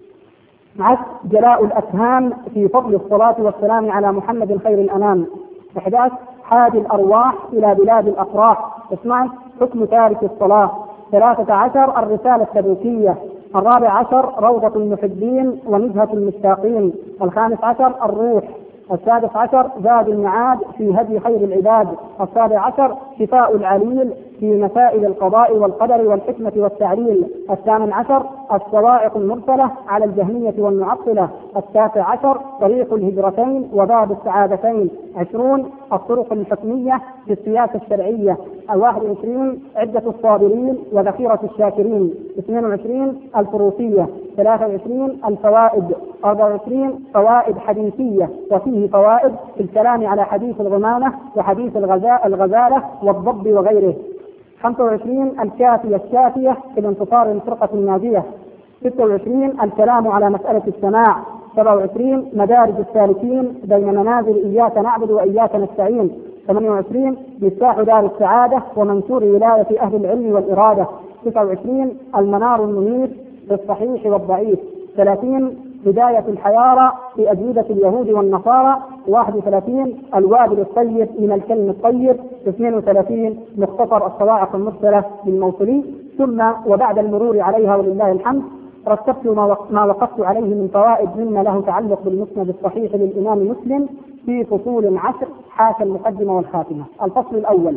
عشر، جلاء الأفهام في فضل الصلاة والسلام على محمد خير الأنام. إحدى عشر، حاد الأرواح إلى بلاد الأفراح. اثني عشر، حكم تارك الصلاة. ثلاثة عشر، الرسالة التبوكية. الرابع عشر، روضة المحبين ونزهة المشتاقين. الخامس عشر، الروح. السادس عشر، زاد المعاد في هدي خير العباد. السابع عشر، شفاء العليل في مسائل القضاء والقدر والحكمة والتعليل. الثامن عشر، الصواعق المرسلة على الجهمية والمعطلة. التاسع عشر، طريق الهجرتين وباب السعادتين. عشرون، الطرق الحكمية في السياسة الشرعية. الواحد وعشرين، عدة الصابرين وذخيرة الشاكرين. اثنين وعشرين، الفروسية. ثلاثة وعشرين، الفوائد. أربعة وعشرين، فوائد حديثية وفيه فوائد في الكلام على حديث الغمامة وحديث الغزالة والضب وغيره. خمسة وعشرين، الكافية الشافية في الانتصار للفرقة الناجية. ستة وعشرين، الكلام على مسألة السماع. سبعة وعشرين مدارج السالكين بين منازل إياك نعبد وإياك نستعين. ثمانية وعشرين مفتاح دار السعادة ومنشور ولاية أهل العلم والإرادة. تسعة وعشرين المنار المنير بالصحيح والضعيف. ثلاثين بداية الحيارى في أجوبة اليهود والنصارى. واحد وثلاثين الوابل الطيب من الكلم الطيب. اثنين وثلاثين مختصر الصواعق المرسلة للموصلي. ثم وبعد المرور عليها ولله الحمد رتبت ما وقفت عليه من فوائد مما له تعلق بالمسند الصحيح للإمام مسلم في فصول عشر حاشا المقدمة والخاتمة. الفصل الأول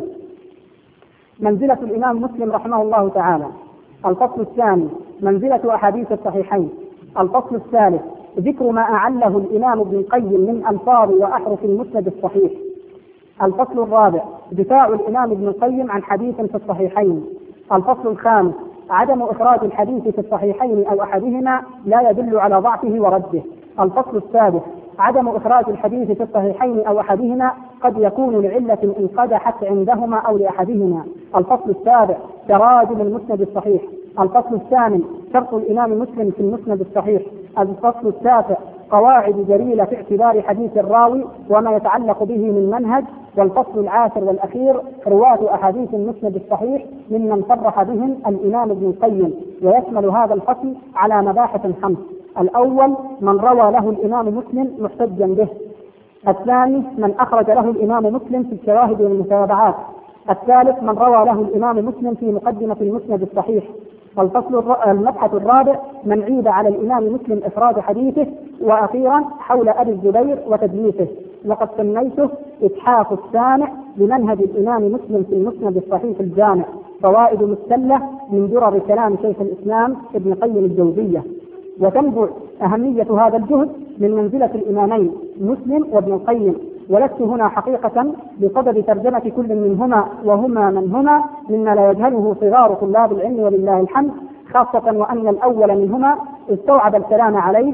منزلة الإمام مسلم رحمه الله تعالى. الفصل الثاني منزلة أحاديث الصحيحين. الفصل الثالث ذكر ما أعله الإمام ابن القيم من ألفاظ وأحرف المسند الصحيح. الفصل الرابع دفاع الإمام ابن القيم عن حديث في الصحيحين. الفصل الخامس عدم إخراج الحديث في الصحيحين أو أحدهما لا يدل على ضعفه ورده. الفصل السادس عدم إخراج الحديث في الصحيحين أو أحدهما قد يكون لعلة إن قدحت عندهما أو لأحدهما. الفصل السابع تراجم المسند الصحيح. الفصل الثامن شرط الإمام مسلم في المسند الصحيح. الفصل التاسع قواعد جليلة في اعتبار حديث الراوي وما يتعلق به من منهج. والفصل العاشر والأخير رواة أحاديث المسند الصحيح ممن صرح بهم الإمام ابن القيم. ويشمل هذا الفصل على مباحث خمس: الأول من روى له الإمام مسلم محتجا به. الثاني من أخرج له الإمام مسلم في الشواهد والمتابعات. الثالث من روى له الإمام مسلم في مقدمة المسند الصحيح. الفصل المبحث الرابع من عيب على الإمام مسلم إفراد حديثه. وأخيرا حول أبي الزبير وتدليسه. وقد سميته إتحاف السامع لمنهج الإمام مسلم في المسند الصحيح الجامع، فوائد مستلة من درر كلام شيخ الإسلام ابن قيم الجوزية. وتنبع أهمية هذا الجهد من منزلة الإمامين مسلم وابن القيم. ولست هنا حقيقة بصدد ترجمة كل منهما وهما من هما مما لا يجهله صغار طلاب العلم ولله الحمد، خاصة وأن الأول منهما استوعب الكلام عليه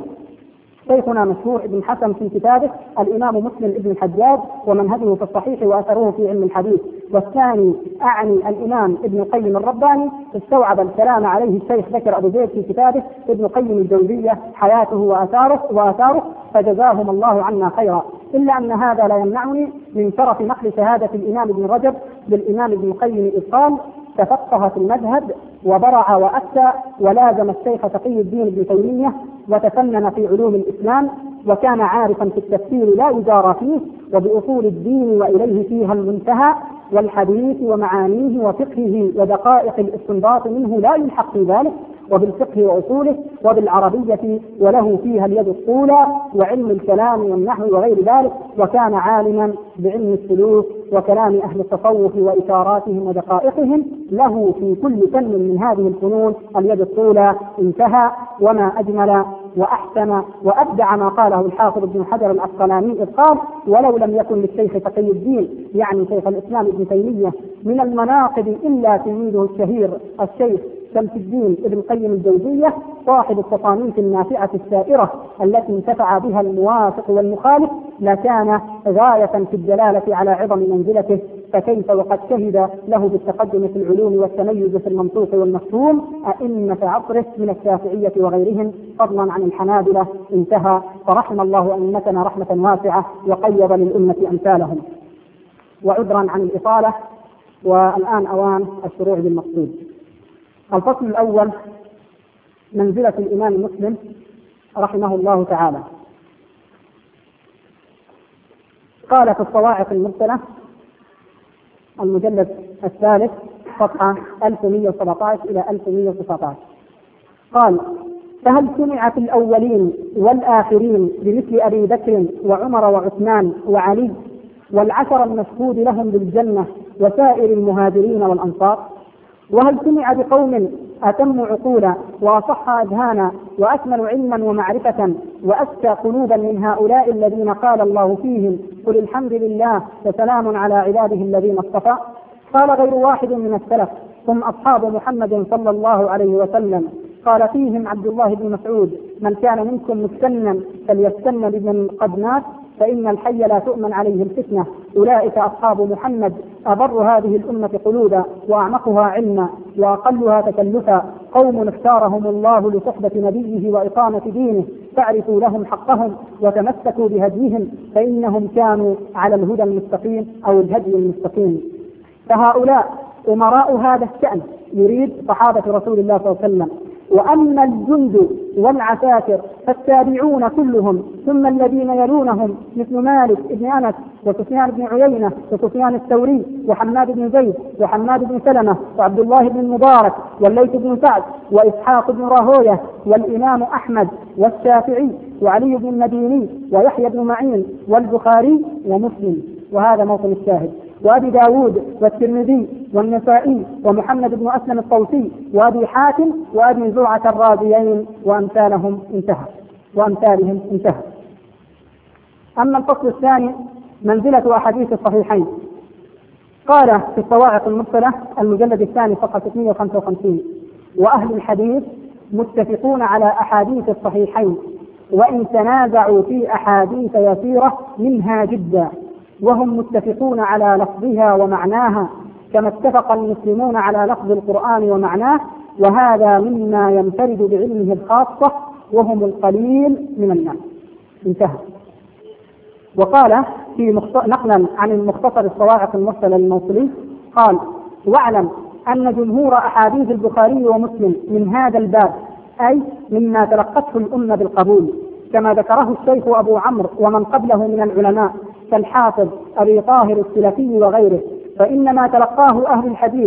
شيخنا مشهور ابن حسن في كتابه الإمام مسلم ابن الحجاج ومنهجه في الصحيح وأثره في علم الحديث. والثاني أعني الإمام ابن القيم الرباني استوعب الكلام عليه الشيخ بكر أبو زيد في كتابه ابن قيم الجوزية حياته وآثاره وآثاره فجزاهم الله عنا خيرا. إلا أن هذا لا يمنعني من شرف نقل شهادة الإمام ابن رجب للإمام ابن القيم إذ قال: تفقه في المذهب وبرع وأفتى ولازم الشيخ تقي الدين ابن تيمية وتفنن في علوم الإسلام وكان عارفا في التفسير لا يجارى فيه وبأصول الدين وإليه فيها المنتهى والحديث ومعانيه وفقهه ودقائق الاستنباط منه لا يلحق في ذلك وبالفقه وأصوله وبالعربية وله فيها اليد الطولى وعلم الكلام والنحو وغير ذلك. وكان عالما بعلم السلوك وكلام أهل التصوف وإشاراتهم ودقائقهم له في كل فن من هذه الفنون اليد الطولى. انتهى. وما أجمل وأحسن وأبدع ما قاله الحافظ ابن حجر العسقلاني إذ قال: ولو لم يكن للشيخ تقي الدين يعني شيخ الإسلام ابن تيمية من المناقب إلا تلميذه الشهير الشيخ شمس الدين ابن قيم الجوزية صاحب التصانيف النافعة السائرة التي انتفع بها الموافق والمخالف لكان غاية في الدلالة على عظم منزلته. فكيف وقد شهد له بالتقدم في العلوم والتميز في المنطوق والمفهوم أئمة عصره من الشافعية وغيرهم فضلا عن الحنابلة. انتهى. فرحم الله أئمتنا رحمة واسعة وقيض للأمة أمثالهم. وعذرا عن الإطالة والآن أوان الشروع بالمقصود. الفصل الأول منزلة الإمام مسلم رحمه الله تعالى. قال في الصواعق المرسلة المجلد الثالث صفحة ألف ومئة وسبعة عشر إلى ألف ومئة وتسعة عشر قال: فهل سمع في الأولين والآخرين بمثل أبي بكر وعمر وعثمان وعلي والعشر المشهود لهم بالجنة وسائر المهاجرين والأنصار؟ وهل سمع بقوم أتم عقولا وأصح أذهانا وأكمل علما ومعرفة وأزكى قلوبا من هؤلاء الذين قال الله فيهم: قل الحمد لله وسلام على عباده الذين اصطفى؟ قال غير واحد من السلف: هم أصحاب محمد صلى الله عليه وسلم. قال فيهم عبد الله بن مسعود: من كان منكم مستنا فليستن بمن قد مات فإن الحي لا تؤمن عليه الفتنة. أولئك أصحاب محمد أبر هذه الأمة قلوبا وأعمقها علما وأقلها تكلفا، قوم اختارهم الله لصحبة نبيه وإقامة دينه فاعرفوا لهم حقهم وتمسكوا بهديهم فإنهم كانوا على الهدى المستقيم أو الهدي المستقيم. فهؤلاء أمراء هذا الشأن يريد صحابة رسول الله صلى الله عليه وسلم. وأما الجند والعساكر فالتابعون كلهم ثم الذين يلونهم مثل مالك بن أنس وسفيان بن عيينة وسفيان الثوري وحماد بن زيد وحماد بن سلمة وعبد الله بن المبارك والليث بن سعد وإسحاق بن راهوية والإمام أحمد والشافعي وعلي بن المديني ويحيى بن معين والبخاري ومسلم، وهذا موطن الشاهد، وأبي داود والترمذي والنسائي ومحمد بن أسلم الطوسي وأبي حاتم وأبي زرعة الرازيين وأمثالهم انتهى وأمثالهم انتهى. أما الفصل الثاني منزلة أحاديث الصحيحين، قال في الصواعق المرسلة المجلد الثاني صفحة ستمائة وخمسة وخمسين: وأهل الحديث متفقون على أحاديث الصحيحين وإن تنازعوا في أحاديث يسيرة منها جدا، وهم متفقون على لفظها ومعناها كما اتفق المسلمون على لفظ القرآن ومعناه، وهذا مما ينفرد بعلمه الخاصة وهم القليل من الناس. انتهى. وقال في مخت... نقلا عن المختصر الصواعق المرسل الموصلي قال: واعلم أن جمهور أحاديث البخاري ومسلم من هذا الباب أي مما تلقته الأمة بالقبول، كما ذكره الشيخ أبو عمرو ومن قبله من العلماء كالحافظ أبي طاهر السلفي وغيره، فإنما تلقاه أهل الحديث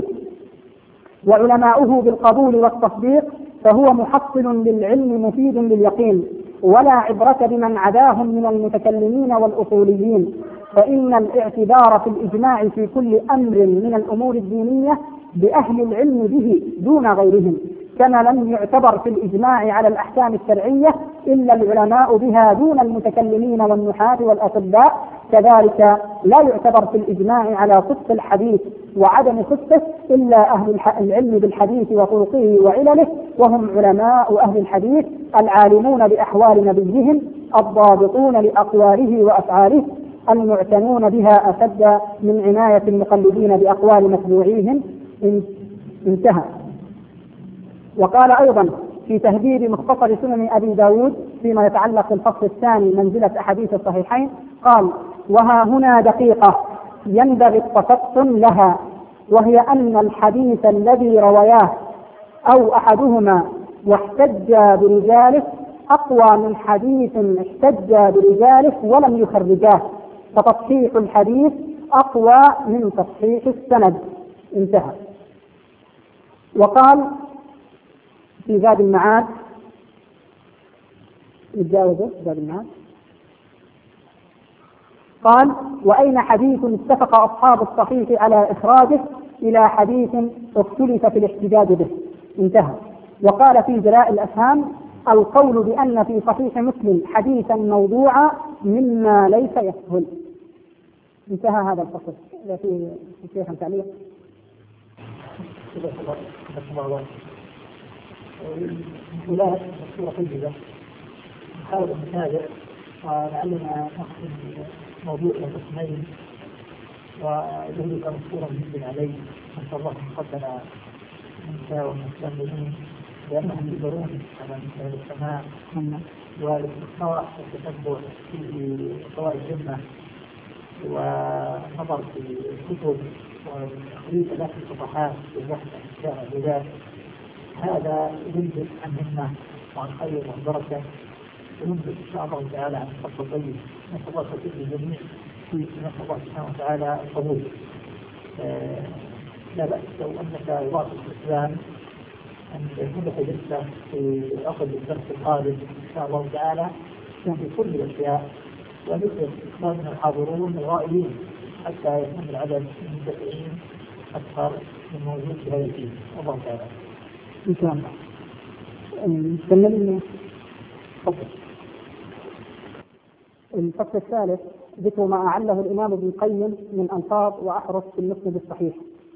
وعلماؤه بالقبول والتصديق فهو محصل للعلم مفيد لليقين، ولا عبرة بمن عداهم من المتكلمين والأصوليين، فإن الاعتبار في الإجماع في كل أمر من الأمور الدينية بأهل العلم به دون غيرهم، كما لم يعتبر في الإجماع على الأحكام الشرعية إلا العلماء بها دون المتكلمين والنحاة والأطباء، كذلك لا يعتبر في الإجماع على صدق الحديث وعدم صدقه إلا أهل العلم بالحديث وطرقه وعلله، وهم علماء أهل الحديث العالمون بأحوال نبيهم الضابطون لأقواله وأفعاله المعتنون بها أشد من عناية المقلدين بأقوال متبوعيهم. انتهى. وقال أيضا في تهذيب مختصر سنن أبي داود فيما يتعلق بالفصل الثاني منزلة أحاديث الصحيحين قال: وها هنا دقيقة ينبغي التفطن لها، وهي أن الحديث الذي روياه أو أحدهما واحتج برجاله أقوى من حديث احتج برجاله ولم يخرجاه، فتصحيح الحديث أقوى من تصحيح السند. انتهى. وقال في زاد المعاد نتجاوزه زاد المعاد قال: وأين حديث اتفق أصحاب الصحيح على إخراجه إلى حديث اختلف في الاحتجاج به. انتهى. وقال في جلاء الأفهام: القول بأن في صحيح مسلم حديثا موضوعا مما ليس يسهل. انتهى هذا الفصل. إذا في شيخ تعليق. الولاة مشهورة طيبة نحاول أن نتابع ولعلنا نأخذ موضوع القسمين وذلك مشهورا جدا عليه، نسأل الله أن يقبل منك والمسلمين لأنهم يجبرون على مثل السماع والاستقصاء والتتبع في قواعد الجنة والنظر في الكتب وتخريج آلاف الصفحات والبحث عن أشياء الولاة. هذا ينبت عن همة وعن خير وعن بركة، وينبت إن شاء الله تعالى عن فضل طيب. نسأل الله توفيق للجميع، نسأل الله سبحانه وتعالى القبول. آه لا بأس لو أنك يواصل الإسلام أن يكون لك جلسة في أخذ الدرس القادم إن شاء الله تعالى في كل الأشياء، ومثل إخوان من الحاضرون الغائبين حتى يكون العدد المدفعين أكثر من موجود في هذا الدين. الله تعالى إن شاء الله. نستمر. الفصل الثالث ذكر ما أعله الإمام ابن القيم من ألفاظ وأحرف في المسند الصحيح.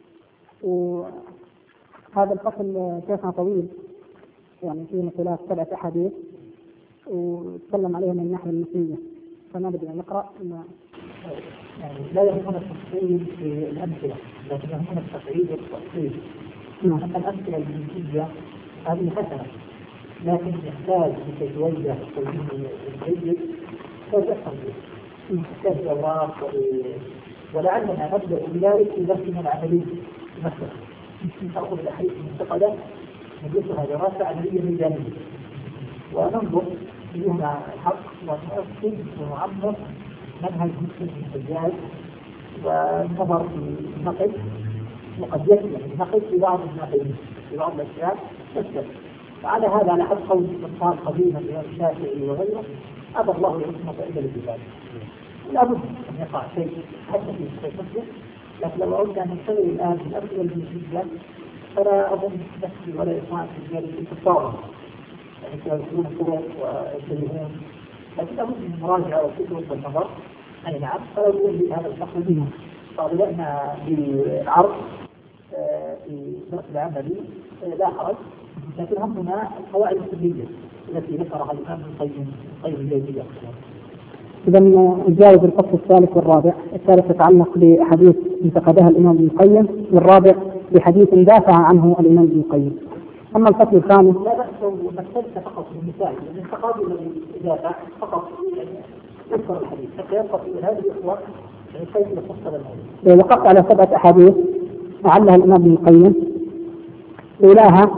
وهذا الفصل شيخنا طويل، يعني فيه مثلات سبعة أحاديث وتكلم عليها من الناحية المثلية، فما بدنا نقرأ. يعني لا يهمنا التفصيل في الأمثلة، لكن يهمنا التقعيد والتفصيل. أما الأمثلة الجنسية هذه حسنة، لكن يحتاج لتجويده التوجيه الجيد فيحصل به يحتاج دورات ولعلنا نبدأ بذلك في درسنا العملي مثلا نأخذ الأحاديث المنتقدة ندرسها دراسة عملية ميدانية وننظر فيهما الحق ونؤكد ونعمق منهج مسلم الحجاج والنظر في نقد وقد يكفي نقد في بعض الناقدين في بعض الأشياء تكتب. وعلى هذا على حد قول الإنسان قديما الإمام الشافعي وغيره أبى الله العصمة إلا للعباد. لا بد أن يقع شيء حتى في صحيح مسلم، لكن لو أردنا أن نشتغل الآن في الأمثلة الجديدة فلا أظن نفسي ولا إخوان في ذلك الكفار يعني يكون الطرق ويتجهون، لكن لابد من المراجعة والفكر والنظر. أي نعم فلا يقول لي هذا الفصل به فبدأنا بالعرض في درس العملي لا حرج، لكن همنا القواعد الكلية التي ذكرها الإمام القيم قيم الجوزية. إذا نجاوب الفصل الثالث والرابع. الثالث يتعلق بحديث انتقدها الإمام ابن القيم، والرابع بحديث دافع عنه الإمام ابن القيم. أما الفصل الخامس لا بأس لو مثلت فقط بالمثال، لأن التقاضي الذي دافع فقط يعني يذكر الحديث حتى يبقى في هذه الإخوة يعني كيف يفصل الموضوع. وقفت على سبعة أحاديث أعلها الإمام ابن القيم. أولاها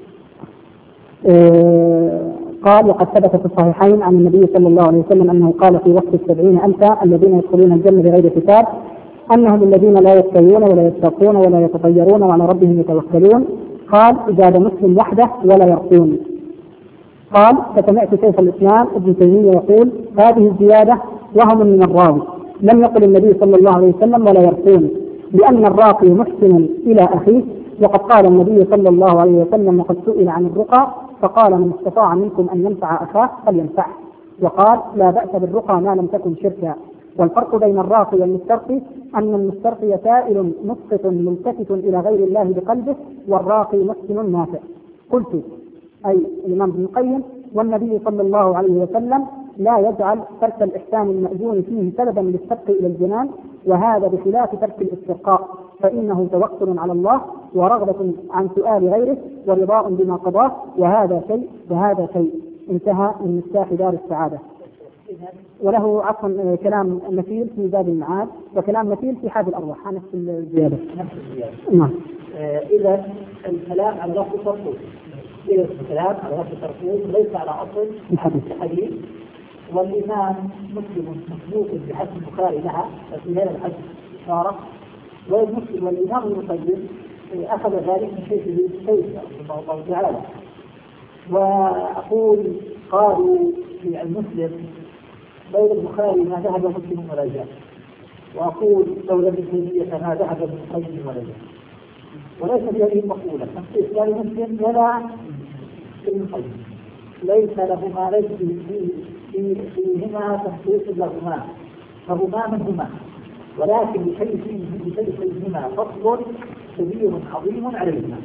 آه قال: وقد ثبت في الصحيحين عن النبي صلى الله عليه وسلم أنه قال في وقت السبعين ألفا الذين يدخلون الجنة بغير حساب أنهم الذين لا يستوون ولا يسترقون ولا يتطيرون وعلى ربهم يتوكلون. قال: إجابة مسلم وحده ولا يرقون. قال: فسمعت شيخ الإسلام ابن تيمية يقول: هذه الزيادة وهم من الراوي، لم يقل النبي صلى الله عليه وسلم ولا يرقون، لأن الراقي محسن إلى أخيه، وقد قال النبي صلى الله عليه وسلم وقد سئل عن الرقى فقال: من استطاع منكم أن ينفع أخاه فلينفعه. وقال: لا بأس بالرقى ما لم تكن شركا. والفرق بين الراقي والمسترقي أن المسترقي سائل مسقط ملتفت إلى غير الله بقلبه، والراقي محسن نافع. قلت أي الإمام ابن القيم: والنبي صلى الله عليه وسلم لا يجعل ترك الإحسان المأذون فيه سببا للسبق إلى الجنان، وهذا بخلاف ترك الاسترقاء، فإنه توكل على الله ورغبة عن سؤال غيره ورضاء بما قضاه، وهذا شيء وهذا شيء. انتهى من مفتاح دار السعادة. وله عفوا كلام مثيل في باب المعاد وكلام مثيل في حاد الأرواح نفس الزيادة. نفس الزيادة. نعم. آه إذا الكلام على لفظ ترفوض، إذا الكلام على لفظ ترفوض ليس على أصل الحديث. الحديث والإمام مسلم مسلوك بحسب البخاري لها في هذا الحديث إشارة، والمسلم والإمام المقيم أخذ ذلك من شيخ الشيخ رحمه الله تعالى. وأقول قالوا في المسلم بين البخاري ما ذهب مسلم ولا جاء، وأقول لولا ابن تيمية ما ذهب ابن القيم ولا جاء، وليس بهذه المقولة تنصيص لا لمسلم ولا ابن القيم، ليس لهما ليس في فيهما تنصيص لهما، فهما منهما، ولكن لشيء فيهما فضل كبير عظيم عليهما.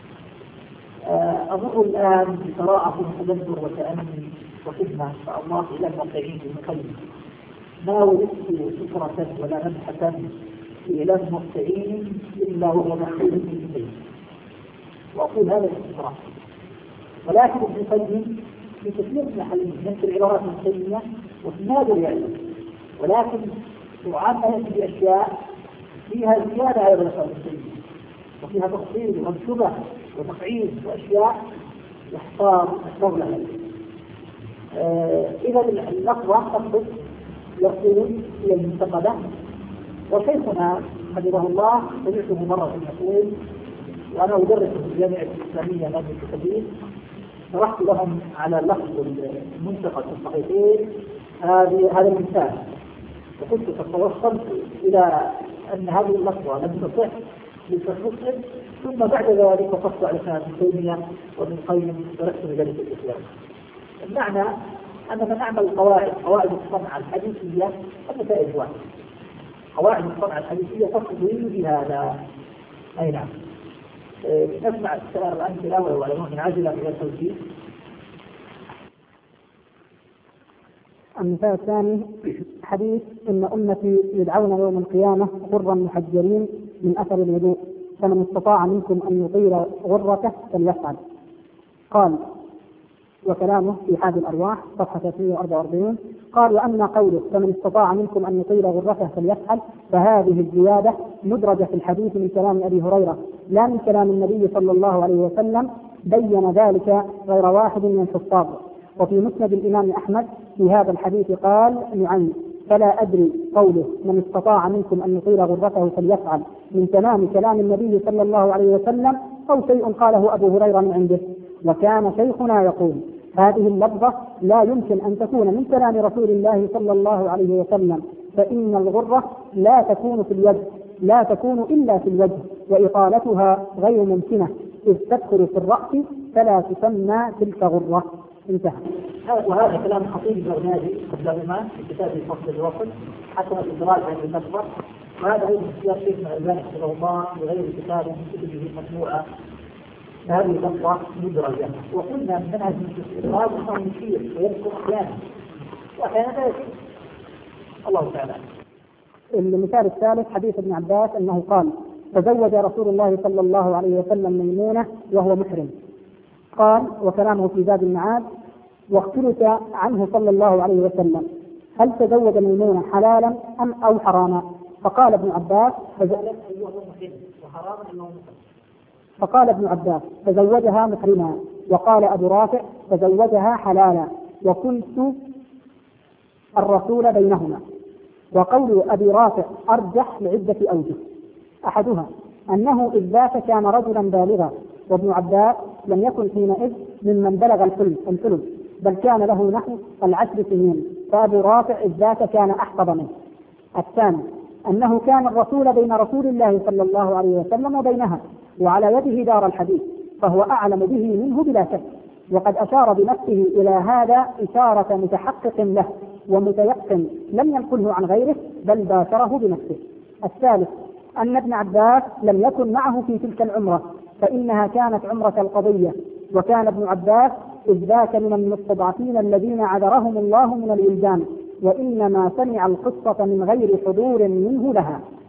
أمر الآن بقراءة وتدبر وتأمل وخدمة فالله إلى الموقعين المقيم. ما ولدت سكرة ولا نبحة إلى الموقعين إلا وهو مخير في البيت، وأقول هذا الاستقراء. ولكن ابن القيم في كثير من الحديث نفس العبارات القيمة وفي نادر يعني، ولكن تعامل بأشياء فيها زيادة على الرسول القيم، وفيها تفصيل وشبه وتقعيد وأشياء يحتار يحتار لها. آه إذا اللفظة تقصد يقول هي المنتقدة. وشيخنا حفظه الله سمعته مرة يقول، وأنا أدرس في الجامعة الإسلامية مادة الحديث، شرحت لهم على لفظ المنتقد في الصحيحين هذه هذا المثال، وكنت قد توصلت إلى أن هذه اللفظة لم تصح للمسلم، ثم بعد ذلك وقفت على كلام ابن تيمية وابن القيم ودرست مجالس الإسلام. المعنى أننا نعمل قواعد قواعد الصنعة الحديثية النتائج واحدة. قواعد الصنعة الحديثية تقضي بهذا. أي نعم. نسمع السؤال الآن تلاوة وعلماء من عجلة إلى التوجيه. المثال الثاني حديث: إن أمتي يدعون يوم القيامة غرا محجرين من أثر الوضوء، فمن استطاع منكم أن يطيل غرته فليفعل. قال: وكلامه في حاد الأرواح صفحة ثلاثمائة وأربعة وأربعين قال: وأما قوله فمن استطاع منكم أن يطيل غرته فليفعل، فهذه الزيادة مدرجة في الحديث من كلام أبي هريرة لا من كلام النبي صلى الله عليه وسلم، بين ذلك غير واحد من الحفاظ. وفي مسند الإمام أحمد في هذا الحديث قال نعيم: فلا أدري قوله من استطاع منكم أن يطيل غرته فليفعل من تمام كلام النبي صلى الله عليه وسلم أو شيء قاله أبو هريرة من عنده. وكان شيخنا يقول: هذه اللفظة لا يمكن أن تكون من كلام رسول الله صلى الله عليه وسلم، فإن الغرة لا تكون في الوجه لا تكون إلا في الوجه، وإطالتها غير ممكنة إذ تدخل في الرأس فلا تسمى تلك غرة. انتهى. وهذا كلام خطيب البغدادي قبلهما في كتاب فصل الوصل حسب الإدراج عن المسبق، وهذا هو اختيار شيخنا الألباني رحمه الله بغير كتاب من كتبه المجموعة. هذه اللفظة مدرجة، وقلنا من منهج الإدراج أنه يشير ويذكر أحيانا وأحيانا لا يشير. الله تعالى. المثال الثالث حديث ابن عباس أنه قال: تزوج رسول الله صلى الله عليه وسلم ميمونة وهو محرم. قال وكلامه في زاد المعاد: واختلف عنه صلى الله عليه وسلم هل تزوج ميمونة حلالا أم أو حراما؟ فقال ابن عباس فقال ابن عباس تزوجها محرما، وقال أبو رافع تزوجها حلالا، وكنت الرسول بينهما. وقول أبي رافع أرجح لعدة أوجه، أحدها أنه إذ ذاك كان رجلا بالغا، وابن عباس لم يكن حينئذ ممن بلغ الحلم الحلم بل كان له نحو العشر سنين، فأبو رافع إذ ذاك كان أحفظ منه. الثاني أنه كان الرسول بين رسول الله صلى الله عليه وسلم وبينها، وعلى يده دار الحديث، فهو أعلم به منه بلا شك، وقد أشار بنفسه إلى هذا إشارة متحقق له ومتيقن لم ينقله عن غيره بل باشره بنفسه. الثالث أن ابن عباس لم يكن معه في تلك العمرة، فإنها كانت عمرة القضية، وكان ابن عباس إذ ذاك من المستضعفين الذين عذرهم الله من الولدان، وإنما سمع القصة من غير حضور منه لها.